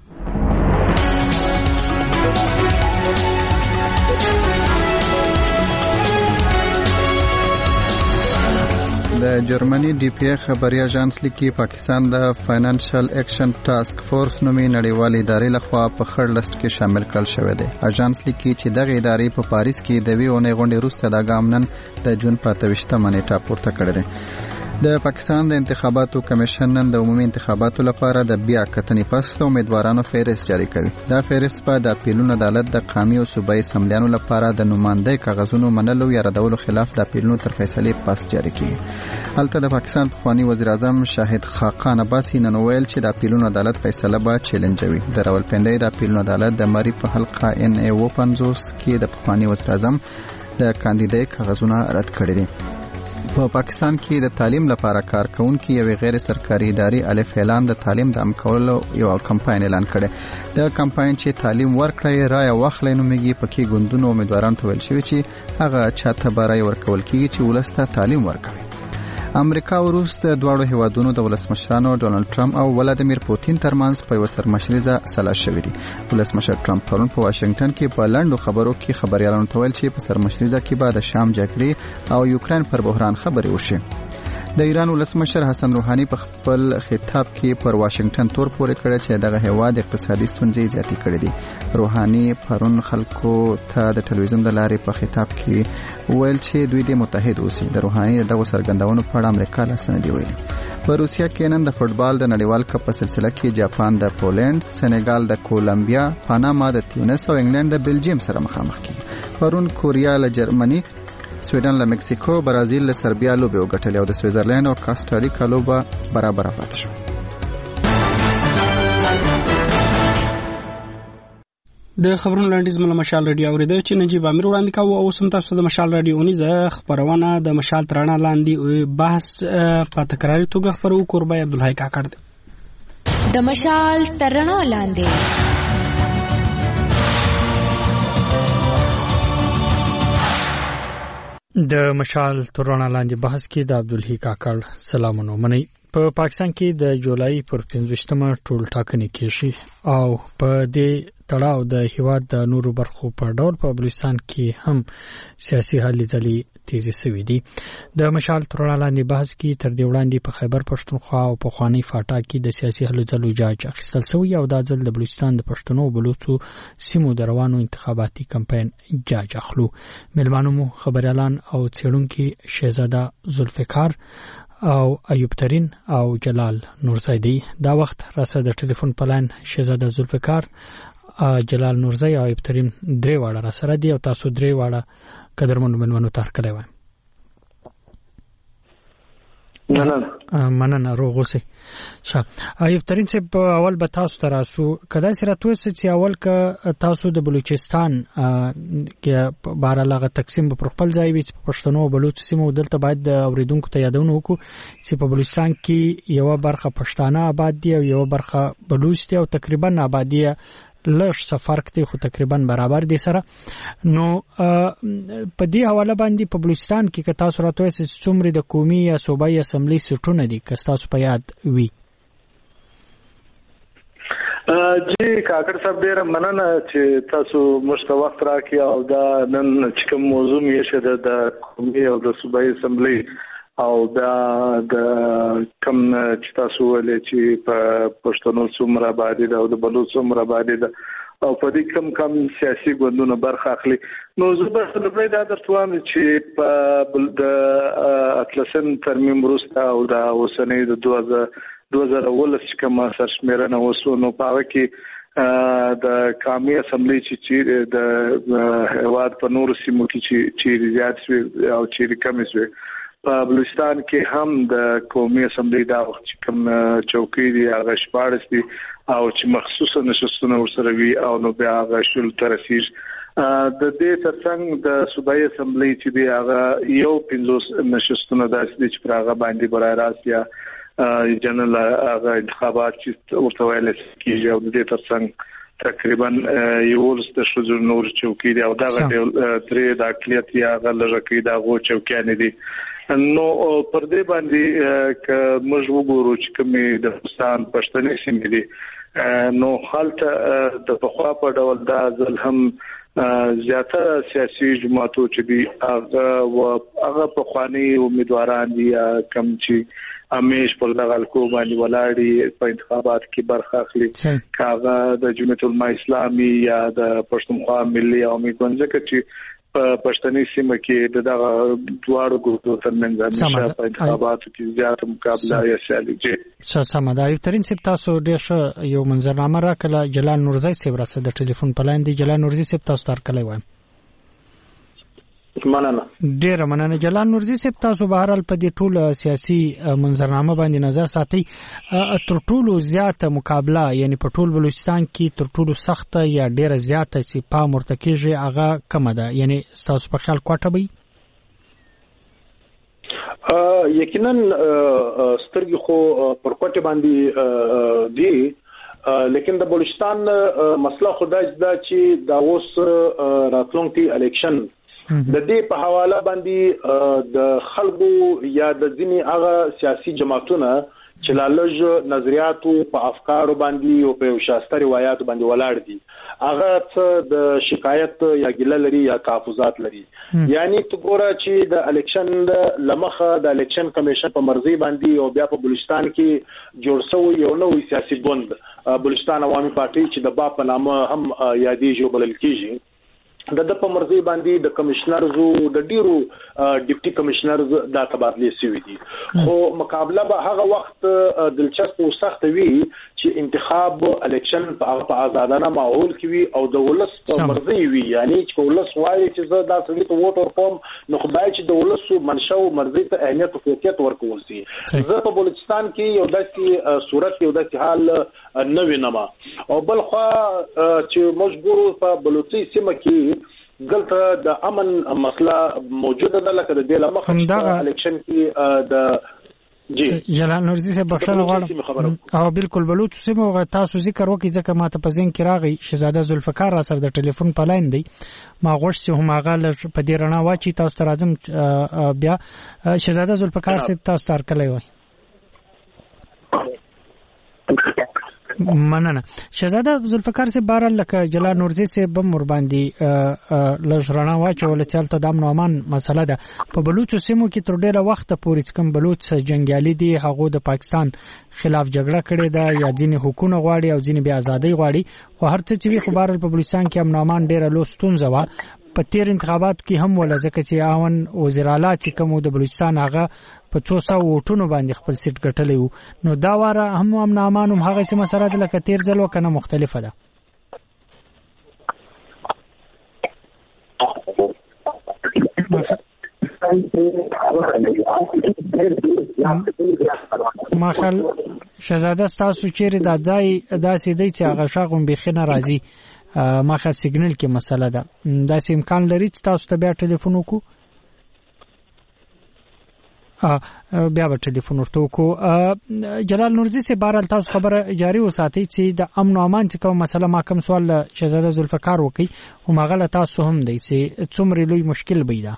د جرمني ډي پی خبري اژانس لیکي پاکستان د فاینانشل اکشن ټاسک فورس نومي نړیوال ادارې لخوا په خړ لست کې شامل کړل شوی دی. اژانس لیکي چې دغه ادارې په پاریس کې د ویونې غونډې وروسته د ګام نن د جون 28 نیټه پورته کړې ده. د پاکستان د انتخاباتو کمیشن نن د عمومي انتخاباتو لپاره د بیا کتنې پس د امیدوارانو فهرست جاری کوي. دا فهرست په د اپیلونو عدالت د قومي او صوبایي اسمبلیانو لپاره د نمائندګۍ کاغذونو منلو یا ردولو خلاف د اپیلونو تر فیصلې پس جاری کیږي. هلته د پاکستان پخوانی وزیر اعظم شاهد خاقان عباسي نن ویل چې د اپیلونو عدالت فیصله به چیلنجوي. د راولپنډۍ د اپیلونو عدالت د مری په حلقه NA50 کې د پخوانی وزیر اعظم د کاندیدای کاغذونه رد کړي دي. په پاکستان کې د تعلیم لپاره کارکونکو یو غیر سرکاري ادارې الف اعلان د تعلیم د امکولو یو کمپاین اعلان کړي. د کمپاین چې تعلیم ورکړي رای واخلي نومېږي پکې ګوندونو امیدواران ته ویل شوی چې هغه چاته برای ورکول کیږي چې ولسته تعلیم ورکوي. امریکا وروسته دواړو هیوادونو د ولسمشرانو ډونالد ټرمپ او ولادیمیر پوتین ترمنځ په یو سرمشریزه سلا شوې دي. ولسمشر ټرمپ پرون په واشنگټن کې په لاندو خبرو کې خبريالانو ته ویل چې په سرمشریزه کې به د شام جګړې او یوکرين پر بحران خبرې وشي. د ایران ولسمشر حسن روحاني په خپل خطاب کې پر واشنگټن تور پورې کړی چې دغه هیواد اقتصادي ستونزې زیاتې کړې دي. روحاني پرون خلکو ته د ټلویزیون د لارې په خطاب کې ویل چې دوی د متحد اوسي. د روحاني دغه سرګندونو په اړه امریکا لاسنه دی ویلي. په روسیا کې نن د فوتبال د نړیوال کپ په سلسله کې جاپان د پولند، سنغال د کولمبیا، پاناما د تیونس او انګلند د بلجیم سره مخامخ کیږي. پرون کوریا له جرمني، سویډن له مکسیکو، برازیل له سربیا لوبې وګټلې او د سویزرلند او کاستاریکا لوبه برابر پاتې شوه. د خبرونو لنډیز مله مشال رادیو اوریدل چې نجیب امیر وړاندې کاوه. او سم تاسو د مشال رادیو نیزه خبرونه د مشال ترانه لاندې بحث په تکراري توګه خبرو قربای عبدالحی کاکړ دی. د مشال ترانه لاندې د مشال ترانه لاندې بحث کې د عبدالحی کاکړ سلامونه منئ. په پاکستان کې د جولای پر 15مه ټول ټاکنې کیږي او په دې تړاو د هیواد د نورو برخو په ډول په بلوچستان کې هم سیاسي هلې ځلې تیزی شوې دي. د مشال ترانه لاندې بحث کې تر دې وړاندې په خیبر پښتونخوا او په خوانی فاټا کې د سیاسي هلې ځلو جاج اخیستل شوی او دا ځل د بلوچستان د پښتنو او بلوچو سیمو د روانو انتخاباتي کمپاین جاج اخلو. ملمانو مو خبريالان او څېړونکي شهزاده ذوالفقار او ایوب ترین او جلال نورزی. دا وخت راسه د ټلیفون پلان شهزاده ذوالفقار، جلال نورزی او ایوب ترین درې واړه را سره دي او تاسو درې واړه قدرمنو منو تار کړی وای. مننه روغ اوسئ. ایوب ترین صاحب اول به تاسو ته راسو کدا سره توسه چې اول ک تاسو د بلوچستان کې بهر لغه تقسیم په خپل ځای وي چې پښتنو او بلوچ سیمو دلته باید د اوریدونکو ته یادونه وکړو چې په بلوچستان کې یو برخه پښتانه آباد دي او یو برخه بلوچ دي او تقریبا آبادی لږ سفر کې خو تقریبا برابر دي سره. نو په دې حواله باندې په بلوچستان کې که تاسو راته چې څومره د قومي یا صوبایي اسمبلی سټونه دي که تاسو په یاد وي. جی کاکړ صاحب ډیر مننه چې تاسو مشته وخت راکړی او دا نن چې کوم موضوع یې شه د قومي او د صوبایي اسمبلی او دا د کوم چې تاسو ولې چې په پښتنو څومره آبادي ده او د بلوچ څومره آبادي ده او په دې کم سیاسي ګوندونو برخه اخلي. نو زه به لومړی دا درته وایم چې په د اطلسن ترمیم وروسته او د اوسنۍ د 2019 کومه سرشمیرنه وسو نو په هغه کې د قومي اسمبلی چې د هیواد په نورو سیمو کې چې زیات شوي او چې کم شوي په بلوچستان کې هم د قومي اسمبلی دا وخت کوم چوکۍ دی هغه شپارس دي او چې مخصوصا نشستونه ورسره وي او نو بیا هغه شول ترسیج د دې ترڅنګ د صوبایي اسمبلی چې دی هغه یو 50 نشستونه داسې دي چې پر هغه باندې برای راست یا جنرال هغه انتخابات چې ورته ویل کېږي او د دې ترڅنګ تقریبا یو لسته شو نور چوکۍ دی او دا غوډه درې د اقلیت یا غلره کې دا غو چوکیان دي نو پر دې باندې ک موږ وګورو چې کومې د پاکستان پښتني سیمې دي نو حالت د پخوا په ډول دا ځل هم زیاتره سیاسي جماعتو چې دي هغه په خواني امیدواران دي کم چې امیش پر دغه کو باندې ولاړی په انتخابات کې برخه اخلي کاغه د جمعیت العلماء اسلامي یا د پښتونخوا ملي عوامي ګوند کې په پښتني سیمه کې دغه دواړو ګروپونو ترمنځ همیشه په انتخاباتو کې زیاته مقابله یا سیالي ده. سمه ده. ترين سپ تاسو ډېر یو منظرنامه راکړه جلال نورزی سیب راسه د ټلیفون په لاین دی. جلال نورزی سپ تاسو تر کله وایم مننه. ډیر مننه جلال نورزی سپ تاسو بهرال په دې ټول سیاسي منظرنامه باندې نظر ساتي. تر ټولو زیاته مقابله یعنی په ټول بلوچستان کې تر ټولو سخته یا ډیره زیاته چې پام ورته کیږي هغه کومه ده یعنی تاسو په خیال کوټه وي؟ یقینا سترګې خو پر کوټه باندې دی لیکن د بلوچستان مسله خدای دا چې دا اوس راتلونکي الیکشن د دې په حواله باندې د خلکو یا د ځینی هغه سیاسي جماعتونو چې لالج نظریاتو په افکارو باندې او په شاستر روایت باندې ولاړ دي هغه څه د شکایت یا ګیله لري یا تحفظات لري. یعنی تو ګوره چې د الیکشن لمخه د الیکشن کمیشن په مرضی باندې او بیا په بلوچستان کې جوړ شوی یو نوې سیاسي ګوند بلوچستان عوامي پارټي چې د با په نامه هم یادېږي بلل کیږي د په مرضی باندې د کمشنرزو د ډیرو ډیپټي کمشنرز د تبادله شوی دي خو مقابله به هغه وخت دلچسپ او سخت وي چې انتخاب الیکشن په آزادانه ماحول کې وي او د ولس په مرضی وي یعنی چې ولس وایي چې زه دا سړي ته ووټ ورکوم نو خدای چې د ولس منشأ او مرضی ته اهمیت او فوقیت ورکول شي. زه په بلوچستان کې یو داسې صورت یو داسې حال نه وینم او بل خو چې مجبور په بلوچستان سیمه کې دلته د امن مسله موجوده ده لکه د دې لمخه الیکشن کې د جلال نورزی سے بخښنه غواړم او بالکل بلوچ سیمه تاسو ذکر وکړئ ځکه ماته په ذهن کې راغی شهزاده ذوالفقار را سره د ټلیفون په لاین دی ما غوښتل چې هم هغه په دې رڼا واچي تاسو ته راځم بیا شهزاده ذوالفقار صاحب تاسو تر کله وای مننه. شهزاده ذوالفقار سے بهرال لکه جلال نورزی سے بم ور باندې لژرنا واچول چې تل د امن او امان مسله ده په بلوچ سیمو کې تر ډیره وخت پورې کوم بلوچ جنگیالي دي هغه د پاکستان خلاف جګړه کړې ده یا ځینې حکومت غواړي او ځینې بیا ازادي غواړي خو هر څه چې وي خو بهرال په بلوچستان کې امن او امان ډیره لوستونزه و په تیر انتخابات کې هم ولا ځکه چې اون وزیر اعلی چې کوم د بلوچستان هغه په 200 ووټونو باندې خپل سیټ ګټلی وو نو دا واره هم امن امان هم هغه سم سره د لکه تیر ځل وکنه مختلفه ده. ماخل شهزاده تاسو چیرې د ځای داسې دی چې هغه شاغون بخنه راځي ماخه سیګنل کې مسله ده دا امکان لري چې تاسو ته بیا ټلیفون وکړو بیا به ټلیفون ورته وکړو. جلال نورزی سے بهرال تاسو خبره جاری وساتئ چې د امن او امان چې کوم مسله ما کوم سوال شهزاده ذوالفقار وکړي هم هغه تاسو هم دی چې څومره لوی مشکل پیدا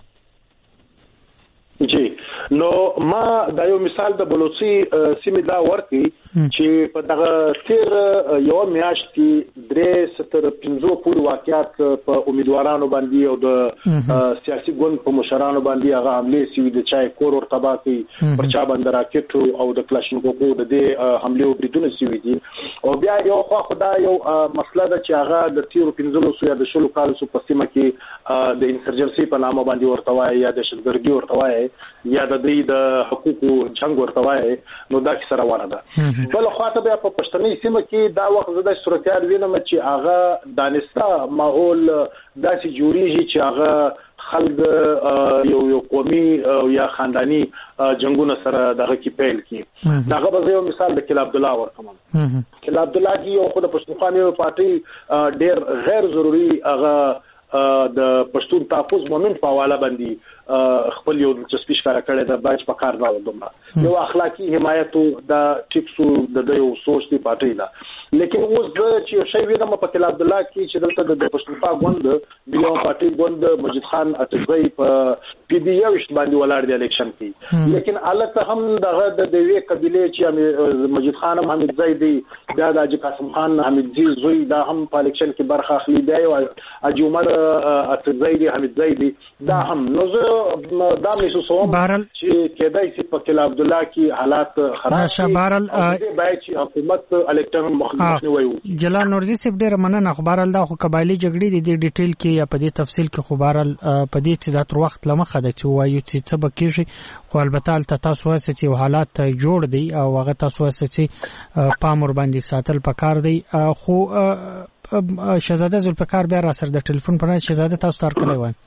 جی نو ما دا یو مثال د بلوچي سیمه دا ورکي چې په دغه تیر یو میاشت کې 350 پورې واقعیت په امیدوارانو باندې او د سیاسي ګوند په مشرانو باندې هغه حمله سوي د چای کور او تباکی پر چا باندې راکټ او د کلاشینکوف د دې حمله وبریدونه سوي دي او بیا یو خدای یو مسله ده چې هغه د تیر 15 یا د شلو کال سو پسیمه کې د انسرجنسي په نامه باندې ورتوای یا د شلګرګي ورتوای یا د حقوقو جنگ ورتوای نو دا کیسه روانه ده. بل خواته بیا په پښتني سیمه کې دا وخت زده صورتحال وینم چې هغه دانستا ماحول داسې جوړیږي چې هغه خلک یو قومي یا خاندانی جنگونه سره دغه کې پیل کی. داغه به یو مثال د کلا عبد الله ورکوم. کلا عبد الله کې یو خود پښتونخوا یو پارټي ډیر غیر ضروري هغه د پښتون تحفظ مومنت په حواله باندې خپل یو دلچسپي ښکاره کړې ده باج په کار نه دومره یو اخلاقی حمایت د ټیپسو د یو سوچ دی پاتې ده لیکن اوس چې شی وینم په کلاب عبد الله کې چې دلته د پښتونخوا ګوند مليون پارټي ګوند مجید خان اټزی په پی ډی یو باندې ولاړ دی الیکشن کې لیکن الته هم دغه د دوی قبيله چې مجید خان حمید زئی دی دا د قاسم خان حمید زئی زوی دا هم په الیکشن کې برخه اخلي دی او اجي عمر اټزی دی حمید زئی دی دا هم نو دا محسوسوم چې کېدای شي په کلاب عبد الله کې حالات خراب شي باید چې حکومت الکټرون جلال نورزي صاحب ډېر مننه. خبرال دا خو قبایلی جګړې د ډیټیل کې یا په دې تفصیل کې خبرال په دې چې دا تر وخت لمخه ده چې وایو چې څه بکیږي خو البته تاسو واسه چې حالات جوړ دي او هغه تاسو واسه چې پامور باندې ساتل پکار دی. خو شهزاده ذوالفقار بیا را سره د ټلیفون په شهزاده تاسو تر کړی وای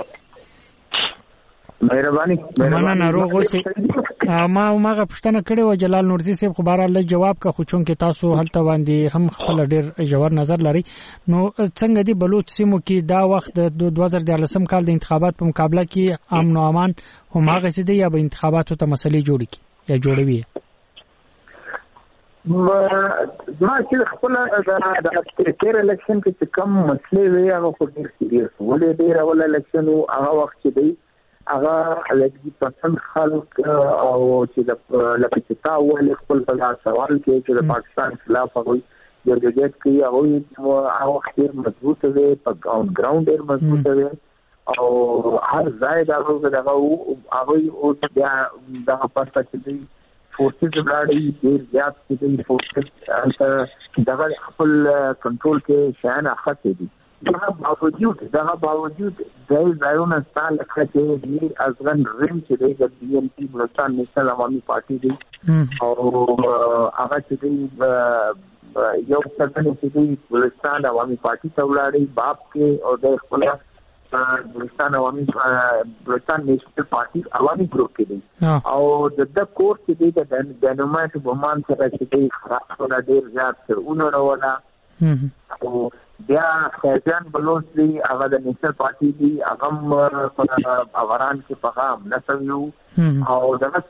مهرباني مننه روغ اوسئ. ماغه پښتنه کړې و جلال نورزي صاحب خبر الله جواب کا خو چون کې تاسو هلته باندې هم خپل ډېر ژور نظر لري نو څنګه دی بلوچ سیمو کې دا وخت د 2014 کال د انتخابات په مقابله کې امن او امان هم هغه څه دی یا به انتخاباتو ته مسلې جوړي کی یا جوړوي ما چې خپل د تیر الیکشن کې کم مسلې وي هغه خو ډېر سیریس ولې ډېر اول الیکشن هغه وخت کې دی هغه لږی پسند خلک او چې د لپټا ول خپل په سوال کې چې د پاکستان خلاف هغه جرګجت کوي هغه ډېر مضبوط دی په ګراوند ډېر مضبوط دی او هر ځای دا هغه او بیا دا پاتې چې فورسز بلاړي ډېر زیات دي فورسز دغه خپل کنټرول کې شان اخته دي دغه باوجود د ځایونو ستال کړي دي ازغن ریم چې د بي ان پی بلوچستان نېشنل عوامي پارټي دي او هغه چې یو څرګند چې د بلوچستان عوامي پارټي ته ولاړی باب کې او د خپل بلوچستان عوامي بلوچستان نېشنل پارټي عوامي ګروپ کې دي او د کور چې د ډینامایټ بمان سره چې خپل ډېر زیات سرونه راوړل او بیا خیزان بلوچ دی هغه د نېشنل پارټي دی هغه په افغان کې پیغام نسوي او دغه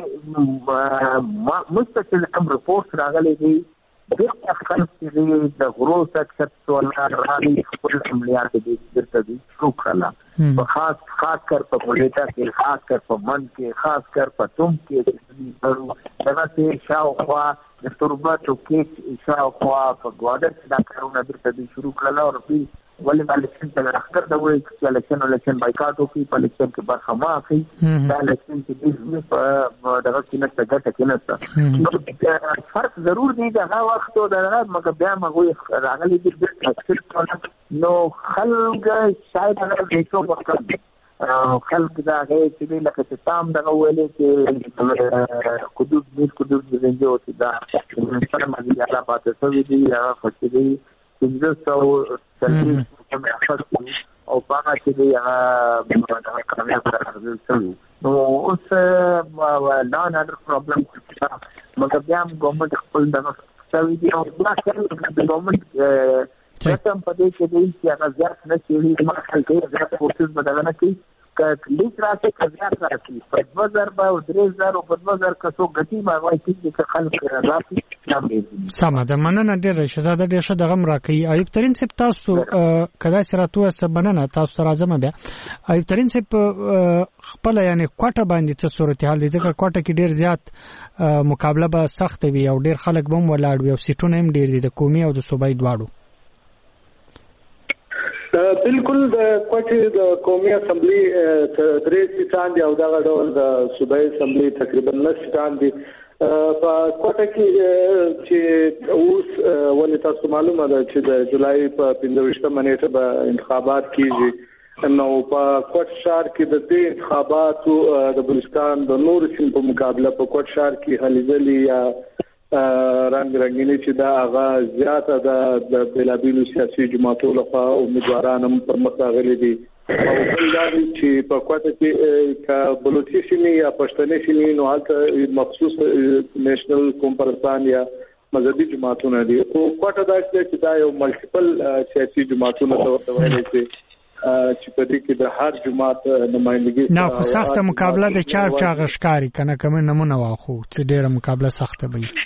چې مستقل کوم رپورټ راغلي دی د خپل چې د غروس اکثر ولر راغلي خپل عملیات دي درته دي شروع کړل خاص کر په پولیټا کې خاص کر په من کې خاص کر په توم کې دغه چې شاوخوا د ترباتو کې شاوخوا په ګوادر دا کارونه درته دي شروع کړل او په ولې الیکشن ته راخر دا وایي چې الیکشن بایکاټ وکړي په الیکشن کې برخه ما اخلي دا الیکشن کې په دغه کې نه څه کې نه فرق ضرور دی دا وخت او دا مګر بیا موږ راغلي دي نو خلک شاید هغه هیڅ وخت خلک دا غي چې لکه چې تام دغه ویلې چې قدوس دې او دا مثلا مې یاله پاتې سوي دي هغه فکر دي چې او پاګه چې هغه کامیاب راغلی نو اوس لا نادر پرابلم مګر بیا ګورنمنت خپل دغه سوي دي او دا څنګه د ګورنمنت څنګه په دې کې دی چې هغه ځات نه چیرې ما خلک یې ځات فورسز بدلنه کوي لیک راځي کزیات راځي په 2000 او 3000 او 2000 کسو غټي ما وایي چې خلک راځي سمه ده مننه ډېر شهزاده ډېر شه دغه راکې ایوب ترين صاحب تاسو کدا سراتو سبننه تاسو راځم بیا ایوب ترين صاحب خپل یعنی کوټه باندې څه صورتحال دي ځکه کوټه کې ډېر زیات مقابله به سخت وي او ډېر خلک به ولاړ وي او سیټونه هم ډېر دي د قومي او د صوبایي دواړو بالکل د کوټې د قومي اسمبلی درې سیټان دي او دا ډول د صوبایي اسمبلی تقریبا 9 سیټان دي په کوټه کې چې اوس ولې تاسو معلومه ده چې د جولای په 15 نیټه به انتخابات کیږي نو په کوټ شهر کې د دې انتخاباتو د بلوچستان د نور سیمو په مقابله په کوټ شهر کې هليځلي یا رنگینی چې دا هغه زیاته د بلابیلو سیاسي جماعتو لخوا امیدواران هم پر مخ راغلي دي او بل دا چې په کوټه کې ک بلوچستان سیمې یا پښتنې سیمې نو هلته مخصوص نېشنل کنفرنس یا مذهبي جماعتونه دي او کوټه دا چې دا یو ملټیپل سیاسي جماعتونه ته وایي چې په دې کې د هر جماعت نمائندګي نه خو سخته مقابله د چا غشکاري کنه کوم نمونه واخو چې ډېره مقابله سخته وي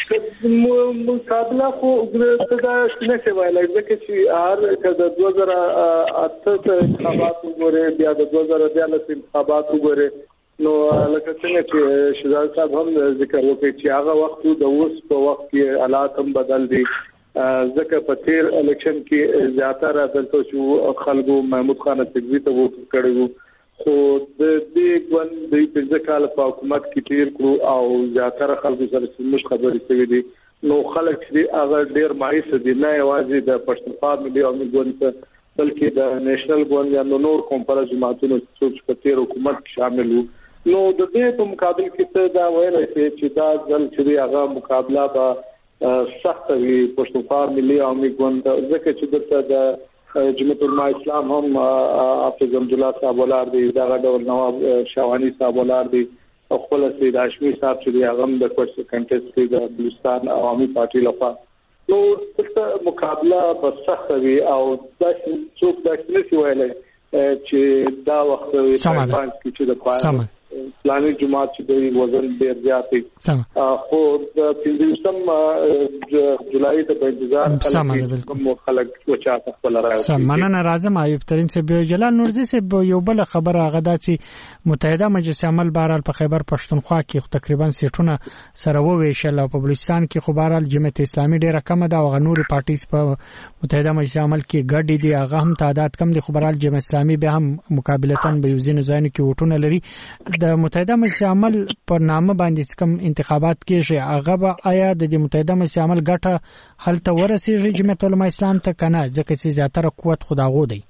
مقابله خو دا څنګه څه وایي ځکه چې هر د 2008 انتخابات وګوره بیا د 2014 انتخابات وګوره نو لکه څنګه چې شجاع صاحب هم ذکر وکړي چې هغه وخت د اوس په وخت کې حالات هم بدل دي ځکه په تیر الیکشن کې زیاتره دلته چې خلکو محمود خان تګوی ته ووټ کړی خو د دې ګوند د 15 کال په حکومت کې تیر کړو او زیاتره خلکو سره څه خبرې شوې دي نو خلک چې هغه ډېر مایوس دي نه یوازې د پښتونخوا ملي عوامي ګوند بلکې د نېشنل ګوند یا نور کوم پر جماعتونو چې په تیر حکومت شامل وو نو د دې په مقابل کې ته دا وایي چې دا ځل چې هغه مقابله به سخت وي پښتونخوا ملي عوامي ګوند ځکه چې دلته د جمعیت العلماء اسلام هم حافظ حمدالله صاحب ولار دی دا ډول نواب شاوانی صاحب ولار دی او خپل سید هاشمي صاحب چې هغه هم د کوټ کنټیسټ د بلوچستان عوامي پارټي لخوا نو څه مقابله به سخت وي او دا څوک دا څه ویلای چې دا وخت کې چې د پلاني جماعت چې د وزن ډیر زیات دی خو د 15 جولای ته په انتظار کوم خلک وچا خپل راځي مننه راځم ایوب ترين صاحب جلال نورزي صاحب یو بل خبره غدا چې متحده مجلس عمل بهرال په خیبر پښتونخوا کې تقریبا سیټونه سره وویشل او په بلوچستان کې خو بهرال جمعیت اسلامي ډیره کم ده او غنوري پارټیز په متحده مجلس عمل کې ګډ دي هغه هم تعداد کم دي خو بهرال جمعیت اسلامي به هم مقابلتن به یوزین ځای کې وټونه لري د متحده مجلس عمل پر نامه باندې کوم انتخابات کېږي هغه به آیا د متحده مجلس عمل ګټه حل ته ورسیږي جمعیت العلماء اسلام ته کنه ځکه چې زیاتره قوت خداغو دی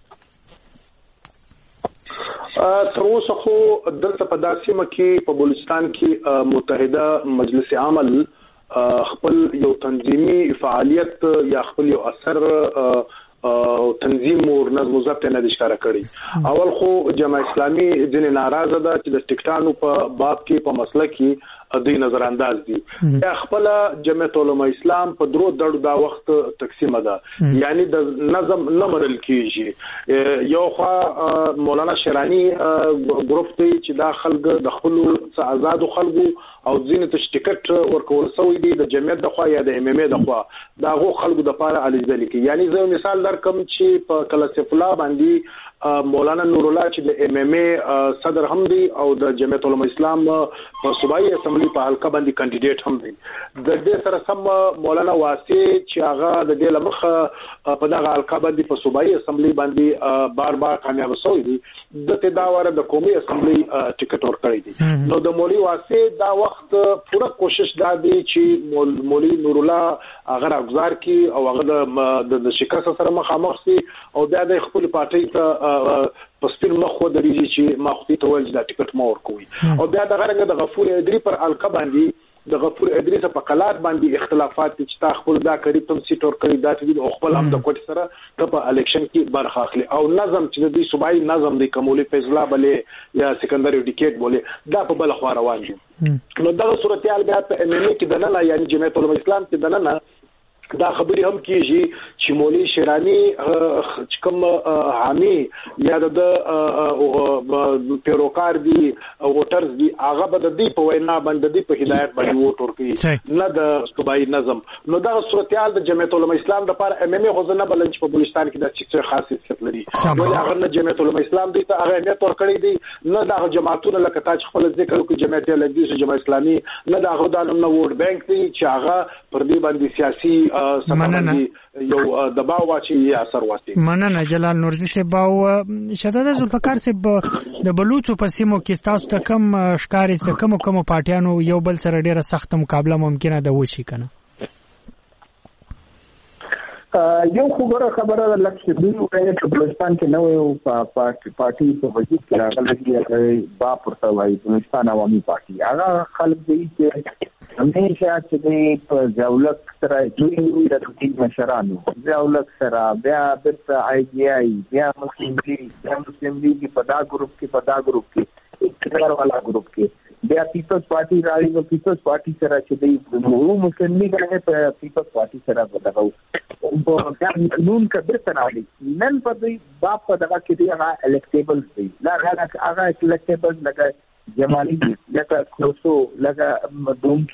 تر اوسه خو دلته په داسې مکه په بلوچستان کې متحده مجلس عمل خپل یو تنظیمي فعالیت یا خپل یو اثر او تنظیم او نظم ضبط نه اشاره کړی اول خو جماعت اسلامي ځنې ناراضه ده چې د ټیکټانو په باب کې په مسله کې دوی نظر انداز دي خپل جمعیت علماء اسلام په درو دړو دا وخت تقسیم ده یعنی د نظم نه منل کیږي یو خو مولانا شیرانی ګروپ ته چې دا خلک د خپل آزاد خلکو او ځینې ته ټیکټ ورکول شوی دی د جمعیت د خوا یا د ام ام ای د خوا دا غو خلکو د پاره الیجبل کی یعنی زه مثال درکم چې په کلاسف الله باندې مولانا نور الله چې د ام ام ای صدر هم دی او د جمعیت علماء اسلام په صوبایي اسمبلی په حلقه باندې کاندیدټ هم دی د دې سره سم مولانا واسي چې هغه د دې لمخه په دغه حلقه باندې په صوبایي اسمبلی باندې بار کامیاب شوی دی د تداوره د قومي اسمبلی ټیکټ ورکړی دی نو د مولوی واسي دا وخت پوره کوشش دا دی چې مولوی نور الله هغه راغزار کی او هغه د شکست سره مخامخ سي او د خپل پارټي ته پسپیر مخ و درېږي چې ماخوتي ته ول د ټیکټ مور کوي او بیا د غرنګ د غفور ادري پر القه باندې د غفور ادري په قلات باندې اختلافات چې تا خپل دا کړی تم سیټور کړی دا چې د خپل هم د کوټ سره په الیکشن کې برخه اخلي او نظم چې د صوبایي نظم د کمولي فیصله بلې یا سکندري ډیکټ بولې دا په بل خو روان دي نو دا صورتحال بیا په ام ام ای کې دنه یا جمعیت العلماء اسلام کې دنه دا خبرې هم کیږي چې مولوی شیرانی چې کوم حامی یا د پیروکار دي ووټرز دي هغه به د دې په وینا باندې په هدایت باندې ووټ ورکړي نه د صوبایي نظم نو دا صورتحال د جمعیت العلماء اسلام لپاره ام ام ای غوښنه بل چې په بلوچستان کې د څه خاصیت لري ولې هغه نه جمعیت العلماء اسلام دي ته هغه اهمیت ورکړي دي نه د جماعتونو لکه تاج خپل ذکر کوي جمعیت الحدیث جماعت اسلامي نه د هغه د ووټ بانک دي چې هغه پر دې باندې سیاسي یو دباو واچي یا اثر واچي مننه جلال نورزي صاحب او شهزاده ذوالفقار صاحب د بلوچو په سیمو کې تاسو ته کم ښکاری څه کوم پارټیانو یو بل سره ډیره سخت مقابله ممکنه ده وشي کنه یو خبره لکه دوی وایي چې بلوچستان کې نو پارټي په وجود کې راغلي با پرته وایي بلوچستان عوامي پارټي هغه خلک دی چې همیشه چې په ځولک سره دوی د ټولنې مشرانو ځولک سره بیا د آی ډی آی بیا مسلم لیگ په دا ګروپ کې اقتدار والا ګروپ کې بیا پیپلز پارټي راځي نو پیپلز پارټي سره چې دوی مسلم لیگ راځي په پیپلز پارټي سره بدغو په نون کبر تناولي نن په دوی باپ په دغه کې دی هغه الیکټیبل دی لا هغه الیکټیبل لکه جمالی لکه کوسو لکه دومکی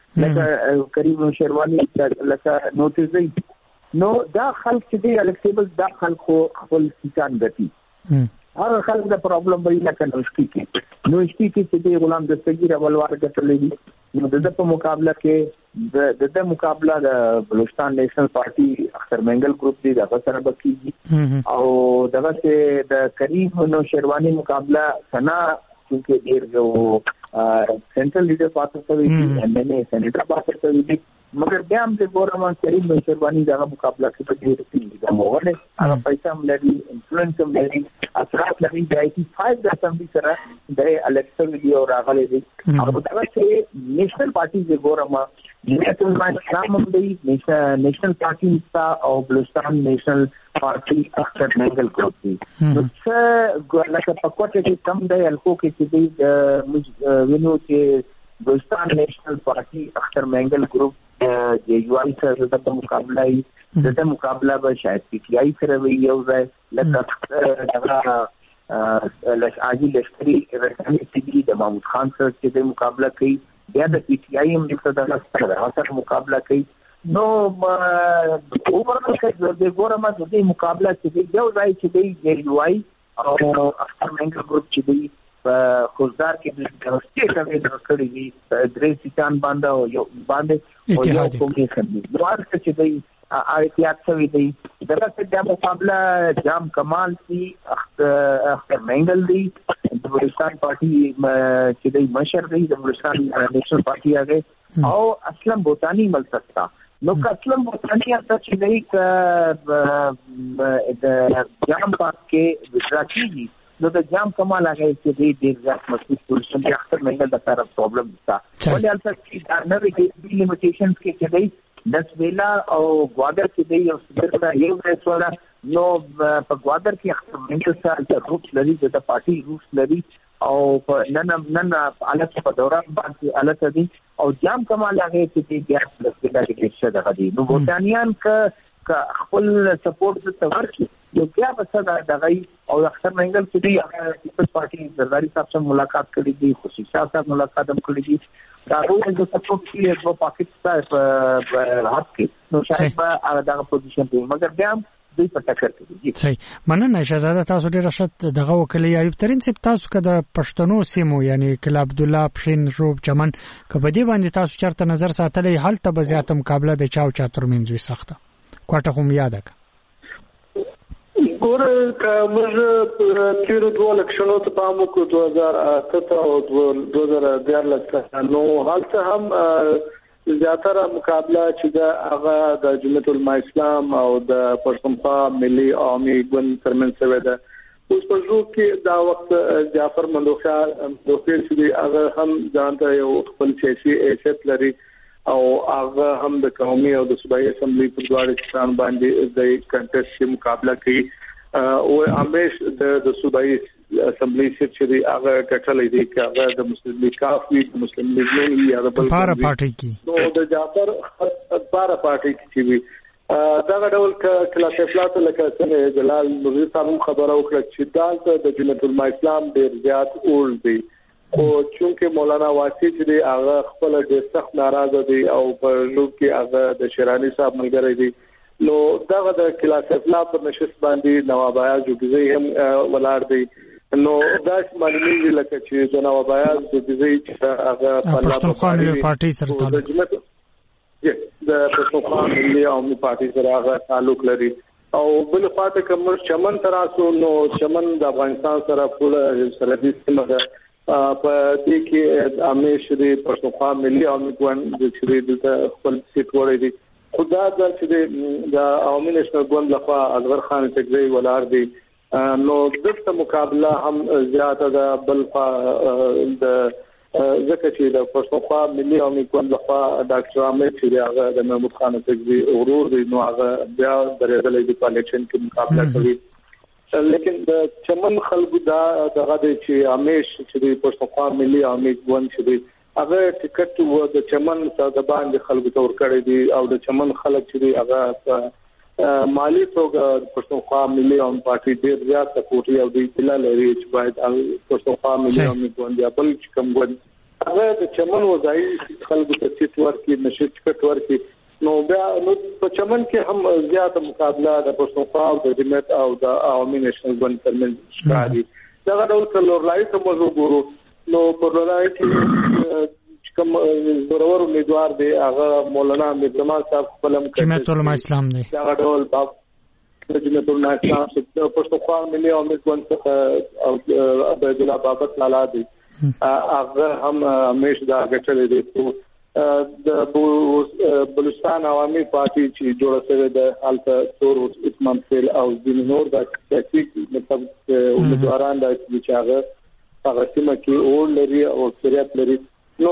لکه کریم شیروانی لکه نوټیس دی نو دا خلک چې دی الیکټیبل دا خلک خپل سیستان غتی هغه خلک د پرابلم وی لکه نوشکی کې چې دی غلام دستگیر اولوار ګټلې دي نو د په مقابله کې د مقابله د بلوچستان نیشنل پارټي اختر منګل ګروپ دی دا سره بکیږي او دغه چې د کریم نو شیروانی مقابله سنا چې ډیر جو سنټرل لیډر پاتې شوی دی اندنه سېنیټر پاتې شوی دی مگر بیا هم د ګورمان کریم نو شیروانی دا مقابله کې په ډیر کې د موغله هغه پیسې هم لري انفلوئنس هم لري اثرات لري د 85 د اسمبلی سره د الیکشن ویډیو راغلي دي او دا چې نیشنل پارټي د ګورمان نیشنل اسلام هم دی نیشنل پارټي او بلوچستان نیشنل پارټي اختر منګل ګروپ دی نو څه لکه په کوټه کې کم دی الکو کې چې دی وینو چې بلوچستان نیشنل پارټي اختر منګل ګروپ د یوای سره د مقابله ای د مقابله به شاید پی ټی آی سره وي یو ځای لکه دغه عاجل لشکري رسمي سیدي د محمود خان سره چې د مقابله کوي بیا د پی ټی آی هم د سره مقابله کوي نو اوورال کې د ګورما د مقابله چې یو ځای چې د یوای او اختر منګل ګروپ چې دی خوزدار کې د سټیټ اوی درکړي دي درې سیټان باندې او یو باندې او یو کومې کوي نو هرڅه چې دی احتیاط شوی دی دغه د مقابله جام کمال سی اختر منګل دی د بلوچستان پارټي چې دی مشر دی د بلوچستان نیشنل پارټي هغه او اسلم بوتانی مل سکتا نو اسلم بوتانی اته چې دی د جام پاک کې وزراکی نو د جام کمال هغه چې ډیر ځات مسئول سولوشن دی اختر منګل د سره پرابلم تا ولې البته چې دا نوې کې لیمیټیشنز کې چې دی 10 ویلا او غوادر کې دی او سره یو ځای سره نو په غوادر کې اختر منګل سره روټ لري د پارټي روټ لري او نن الګ په دوران باندې الګ دي او جام کمال هغه چې بیا د سپیډا کې څه دغه دي نو بوتانیان ک خپل سپورټ ته ورکړي یو بیا بسدا دغه او اختر منګل چې دی هغه پیپلز پارټي زرداری صاحب سره ملاقات کړې دي خوشي شاه صاحب ملاقات هم کړې دي دا ټول د سپورټ کې په پاکستان په راحت کې نو شاید به دا پوزیشن دی مګر بیا دوی په ټکر کې دي صحیح مننه شهزاده تاسو ډیر رشد دغه وکړی ایوب ترين صاحب تاسو کده پښتنو سیمو یعنی کله عبد الله پښین روب چمن کبدی باندې تاسو چرته نظر ساتلې حالت به زیات مقابله د چاو چاتر منځوي سخته کوټه هم یاد کا ګور موږ تیر دوه لکشنو ته پامو کو 2008 او 2014 نو حالته هم زیاتره مقابله چې د هغه د جمعیت العلماء اسلام او د پښتونخوا ملي عوامي ګوند ترمنځ شوی ده اوس په ژوند کې دا وخت جعفر مندوخیار چې هغه هم ځانته یو خپل سیاسي حیثیت لري او هغه هم د قومي او د صوبایي اسمبلی په دواړو ځان باندې د کنټیسټ مقابله کوي او همیش د صوبایي اسمبلی چې هغه ټټلې دي چې هغه د مسلم لیگ کافي د مسلم لیگ نه یا د بل پاره پارټي کې نو د جعفر پاره پارټي کې وي دا ډول کله خپلات لکه څنګه جلال نوري صاحب خبره وکړه چې دا د جمعیت العلماء اسلام ډیر زیات اول دی او چونکه مولانا واسی چې هغه خپل ډیر سخت ناراضه دي او په لوک کې هغه د شیرانی صاحب ملګری دي نو دغه د کلاس افلا په نشست باندې نواب ایاز جوګزی هم ولاړ دي نو دا معلومیږي لکه چې د نواب ایاز جوګزی چې هغه پښتونخوا ملي پارټي سره تعلق د پښتونخوا ملي عوامي پارټي سره هغه تعلق لري او بل خواته کوم چمن تراسو نو چمن د افغانستان سره ټول سرحدي سیمه په دې کې همیش د پښتونخوا ملي عوامي ګوند چې د خپل سیټ وړي دي خدا د چې د عوامي نشنل ګوند لخوا اصغر خان تګری ولار دي نو دغه مقابله هم زیاته د بل د ځکه چې د پښتونخوا ملي عوامي ګوند لخوا ډاکټر احمد چې هغه د محمود خان تګری ورور دی نو هغه بیا درېدلې د الیکشن کې مقابله کوي لیکن د چمن خلکو دا دغه چې همیش چې د پښتونخوا ملي عوامي ګوند چې هغه ټیکټ وو د چمن سره د باندې خلکو تور کړی دي او د چمن خلک چې هغه مالی توګه پښتونخوا ملي عوامي پارټي ډیر زیات سپورټ یو دی چې لري چې باید پښتونخوا ملي عوامي ګوند یا بل کوم ګوند هغه د چمن وځي خلکو ته سیټ ورکړي نشي ټکټ ورکړي نو بیا نو په چمن کې هم زیاته مقابله د پښتونخوا او د جمعیت او د عوامي نېشنل ګوند ترمنځ ښکاري دا ډول څلورلای ته موضوع ګورو نو په لړای کې کوم ضرور امیدوار دی هغه مولانا امیر جمال صاحب خپلم جمعیت علماء اسلام دی دا ډول باب جمعیت علماء اسلام چې پښتونخوا ملي عوامي ګوند او عبد الله بابت لالا دی هغه هم همیشه دا غټلې دي د بلوچستان عوامي پارټي چې جوړه شوې ده حالته تور اسمان فعل او د نور د تحقیق مطلب امیدواران د چې هغه سیمه کې اور لري او شریعت لري نو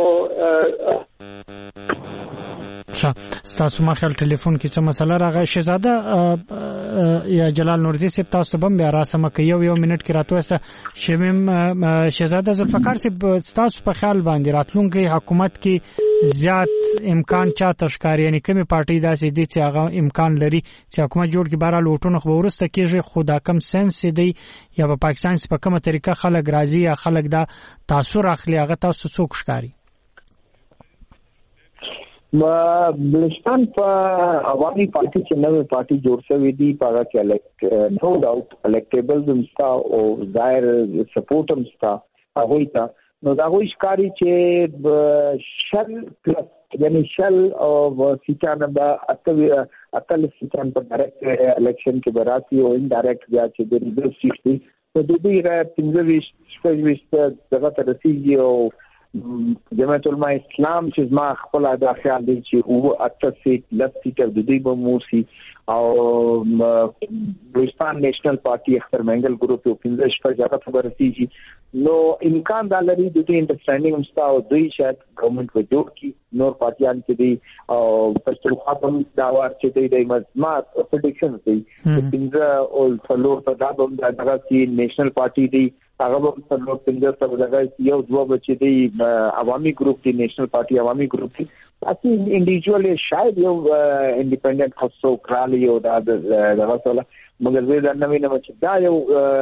تاسو ما خپل ټلیفون کې څه مسله راغی شهزاده یا جلال نورزي صاحب تاسو بم بیا راسمه کې یو منټ کې راتوسته شمیم شهزاده ذوالفقار صاحب تاسو په خیال باندې راتلونکي حکومت کې زیات امکان چا تشکار یعنی کومه پارټي داسې دي چې هغه امکان لري چې حکومت جوړ کې بهرال وټونه خو ورسته کېږي خدا کم سنس دی یا په پاکستان په کومه طریقه خلک راضي یا خلک دا تاثیر اخلي هغه تاسو څوک ښکاری بلوچستان په عوامي پارټي چې نوې پارټي جوړ شوې دي په هغه کې نو ډاوټ الیکټیبل زمستا او ظاهر سپورټ زمستا هغه ته نو دا وایي ښکاری چې شل پلس یعنی شل او سیټان به اتل سیټان په ډایرکټ الیکشن کې براتي او انډایرکټ بیا چې د ریزرو سیټ دي په دې راځي 15 دغه ترسيږي او جمعیت علماء اسلام چې ما خپل دا خیال دی چې او اتسیټ لسیټ د دې به مورسي او بلوچستان نېشنل پارټي اختر منګل ګروپ یو 15 پر ځای ته ورسیږي نو امکان دا لري د دې انډرستانډینګ مستا او دوی شاید ګورنمنت په جوړ کې نور پارټیان کې دي او پښتونخوا هم دا ور چې د مزمات پریډکشن دی چې او څلور په دا هم دا چې نېشنل پارټي دی هغه په څلور پنځه سره دغه یو دوه بچی دی عوامي ګروپ دی نېشنل پارټي عوامي ګروپ دی تاسو انډیویډوالي شاید یو انډیپندنت خاصو کرالی او دا دغه ټول مګر زه دا نه وینم چې دا یو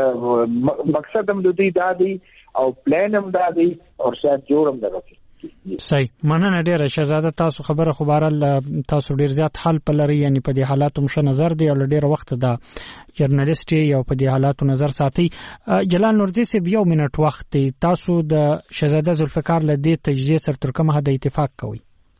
مقصد هم د دې دا دی او پلان هم دا دی او شاید جوړم دغه صحیح مننه ډیره شهزاده تاسو خبره خبرال تاسو ډیر زیات حل پلري یعنی په دې حالاتو مشه نظر دی او ډیر وخت دا جرنالست یو په دې حالاتو نظر ساتي جلال نورزي صاحب یو منټ وخت تاسو د شهزاده ذوالفقار له دې تجزیه سره تر کومه حد اتفاق کوي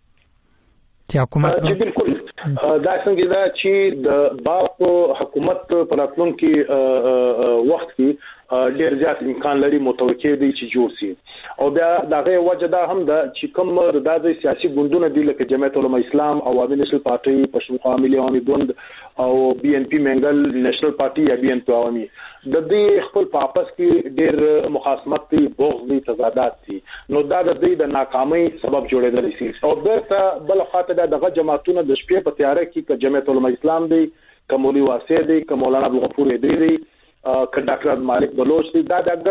چې حکومت بالکل دا څنګه دا چې د باپ حکومت په راتلونکي وخت کې ډیر زیات امکان لري متوقع دي چې جوړ شي او بیا دغه وجه دا هم ده چې کوم د سیاسي ګوندونه دي لکه جمعیت علماء اسلام عوامي نېشنل پارټي پښتونخوا ملي عوامي ګوند او بي ان پی منګل نېشنل پارټي یا بي ان پی عوامي د دې خپل پاپس کې ډیر مخاصمت دي بغض دي تضادات دي نو دا د دې د ناکامۍ سبب جوړېدل شي او بیرته بل خاطر دغه جماعتونه د شپې په تیاره کې ک جمعیت علماء اسلام دي کمولي واسع دي ک مولانا عبدالغفور ادری دي ک ډاکټر مالک بلوچ دي دا د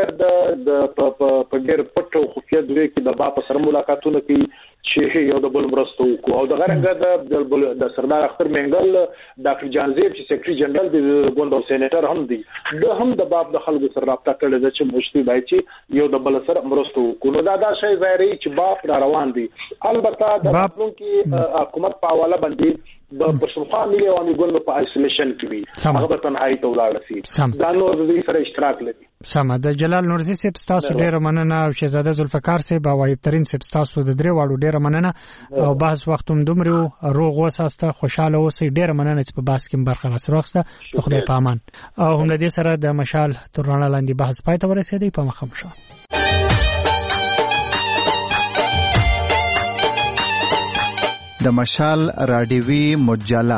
په ډېر پټو خفیه دوی کې د باپ سره ملاقاتونه کوي چې یو د بل مرستو او د غرنګ د سردار اختر منګل ډاکټر جانزیب چې سیکریټری جنرال دی ګوند او سېنیټر هم دی د هم د باپ د خلکو سره رابطه کړل چې مشتي بای چې یو د بل سره مرستو کو نو دا شی ظاهري چې باپ را روان دي البته د راتلونکي حکومت په حواله باندې د پښتونخوا ملي عوامي ګوند په آیسولیشن کې وي هغه په تنهایی ته ولاړ شي دا نور د دې سره اشتراک لري سمه د جلال نورزي صاحب تاسو ډیره مننه او شهزاده ذوالفقار صاحب او ایب ترين صاحب تاسو د درې واړو ډیره مننه او بحث وختوم دومره روغ وساسته خوشاله اوسئ ډیره مننه چې په بحث کې برخه راسروسته خدای په امان او هم د دې سره د مشال ترانه لاندې بحث پای ته ورسېدی په مخه مشه د مشال رادیوي مجله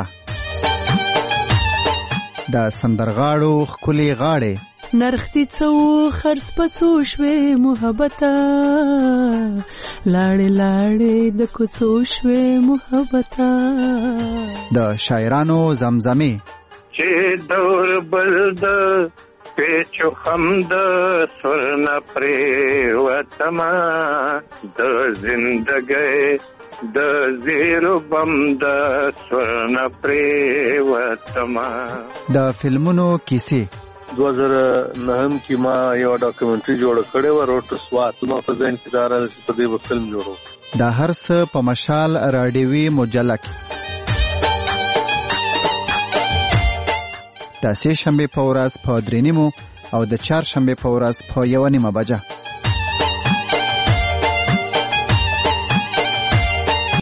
د سندرغاړو خولي غاړې نرختی څو خرڅ پسو شوي محبته لاړې لاړې د کوڅو شوي محبته د شاعرانو زمزمه چې دور بلد پیچو خمد سرنا پرې وتما د زندګۍ د زیرو بم د سرنا پرې وتما د فلمونو کیسې 2009 کې ما یو ډاکومنټري جوړ کړی و روټ سوات ما په ځین کې دار په دې فلم جوړو دا هر څه په مشال رادیوي مجله کې د سه شنبه په ورځ په 3:30 او د چهارشنبه په ورځ په 1:30 بجه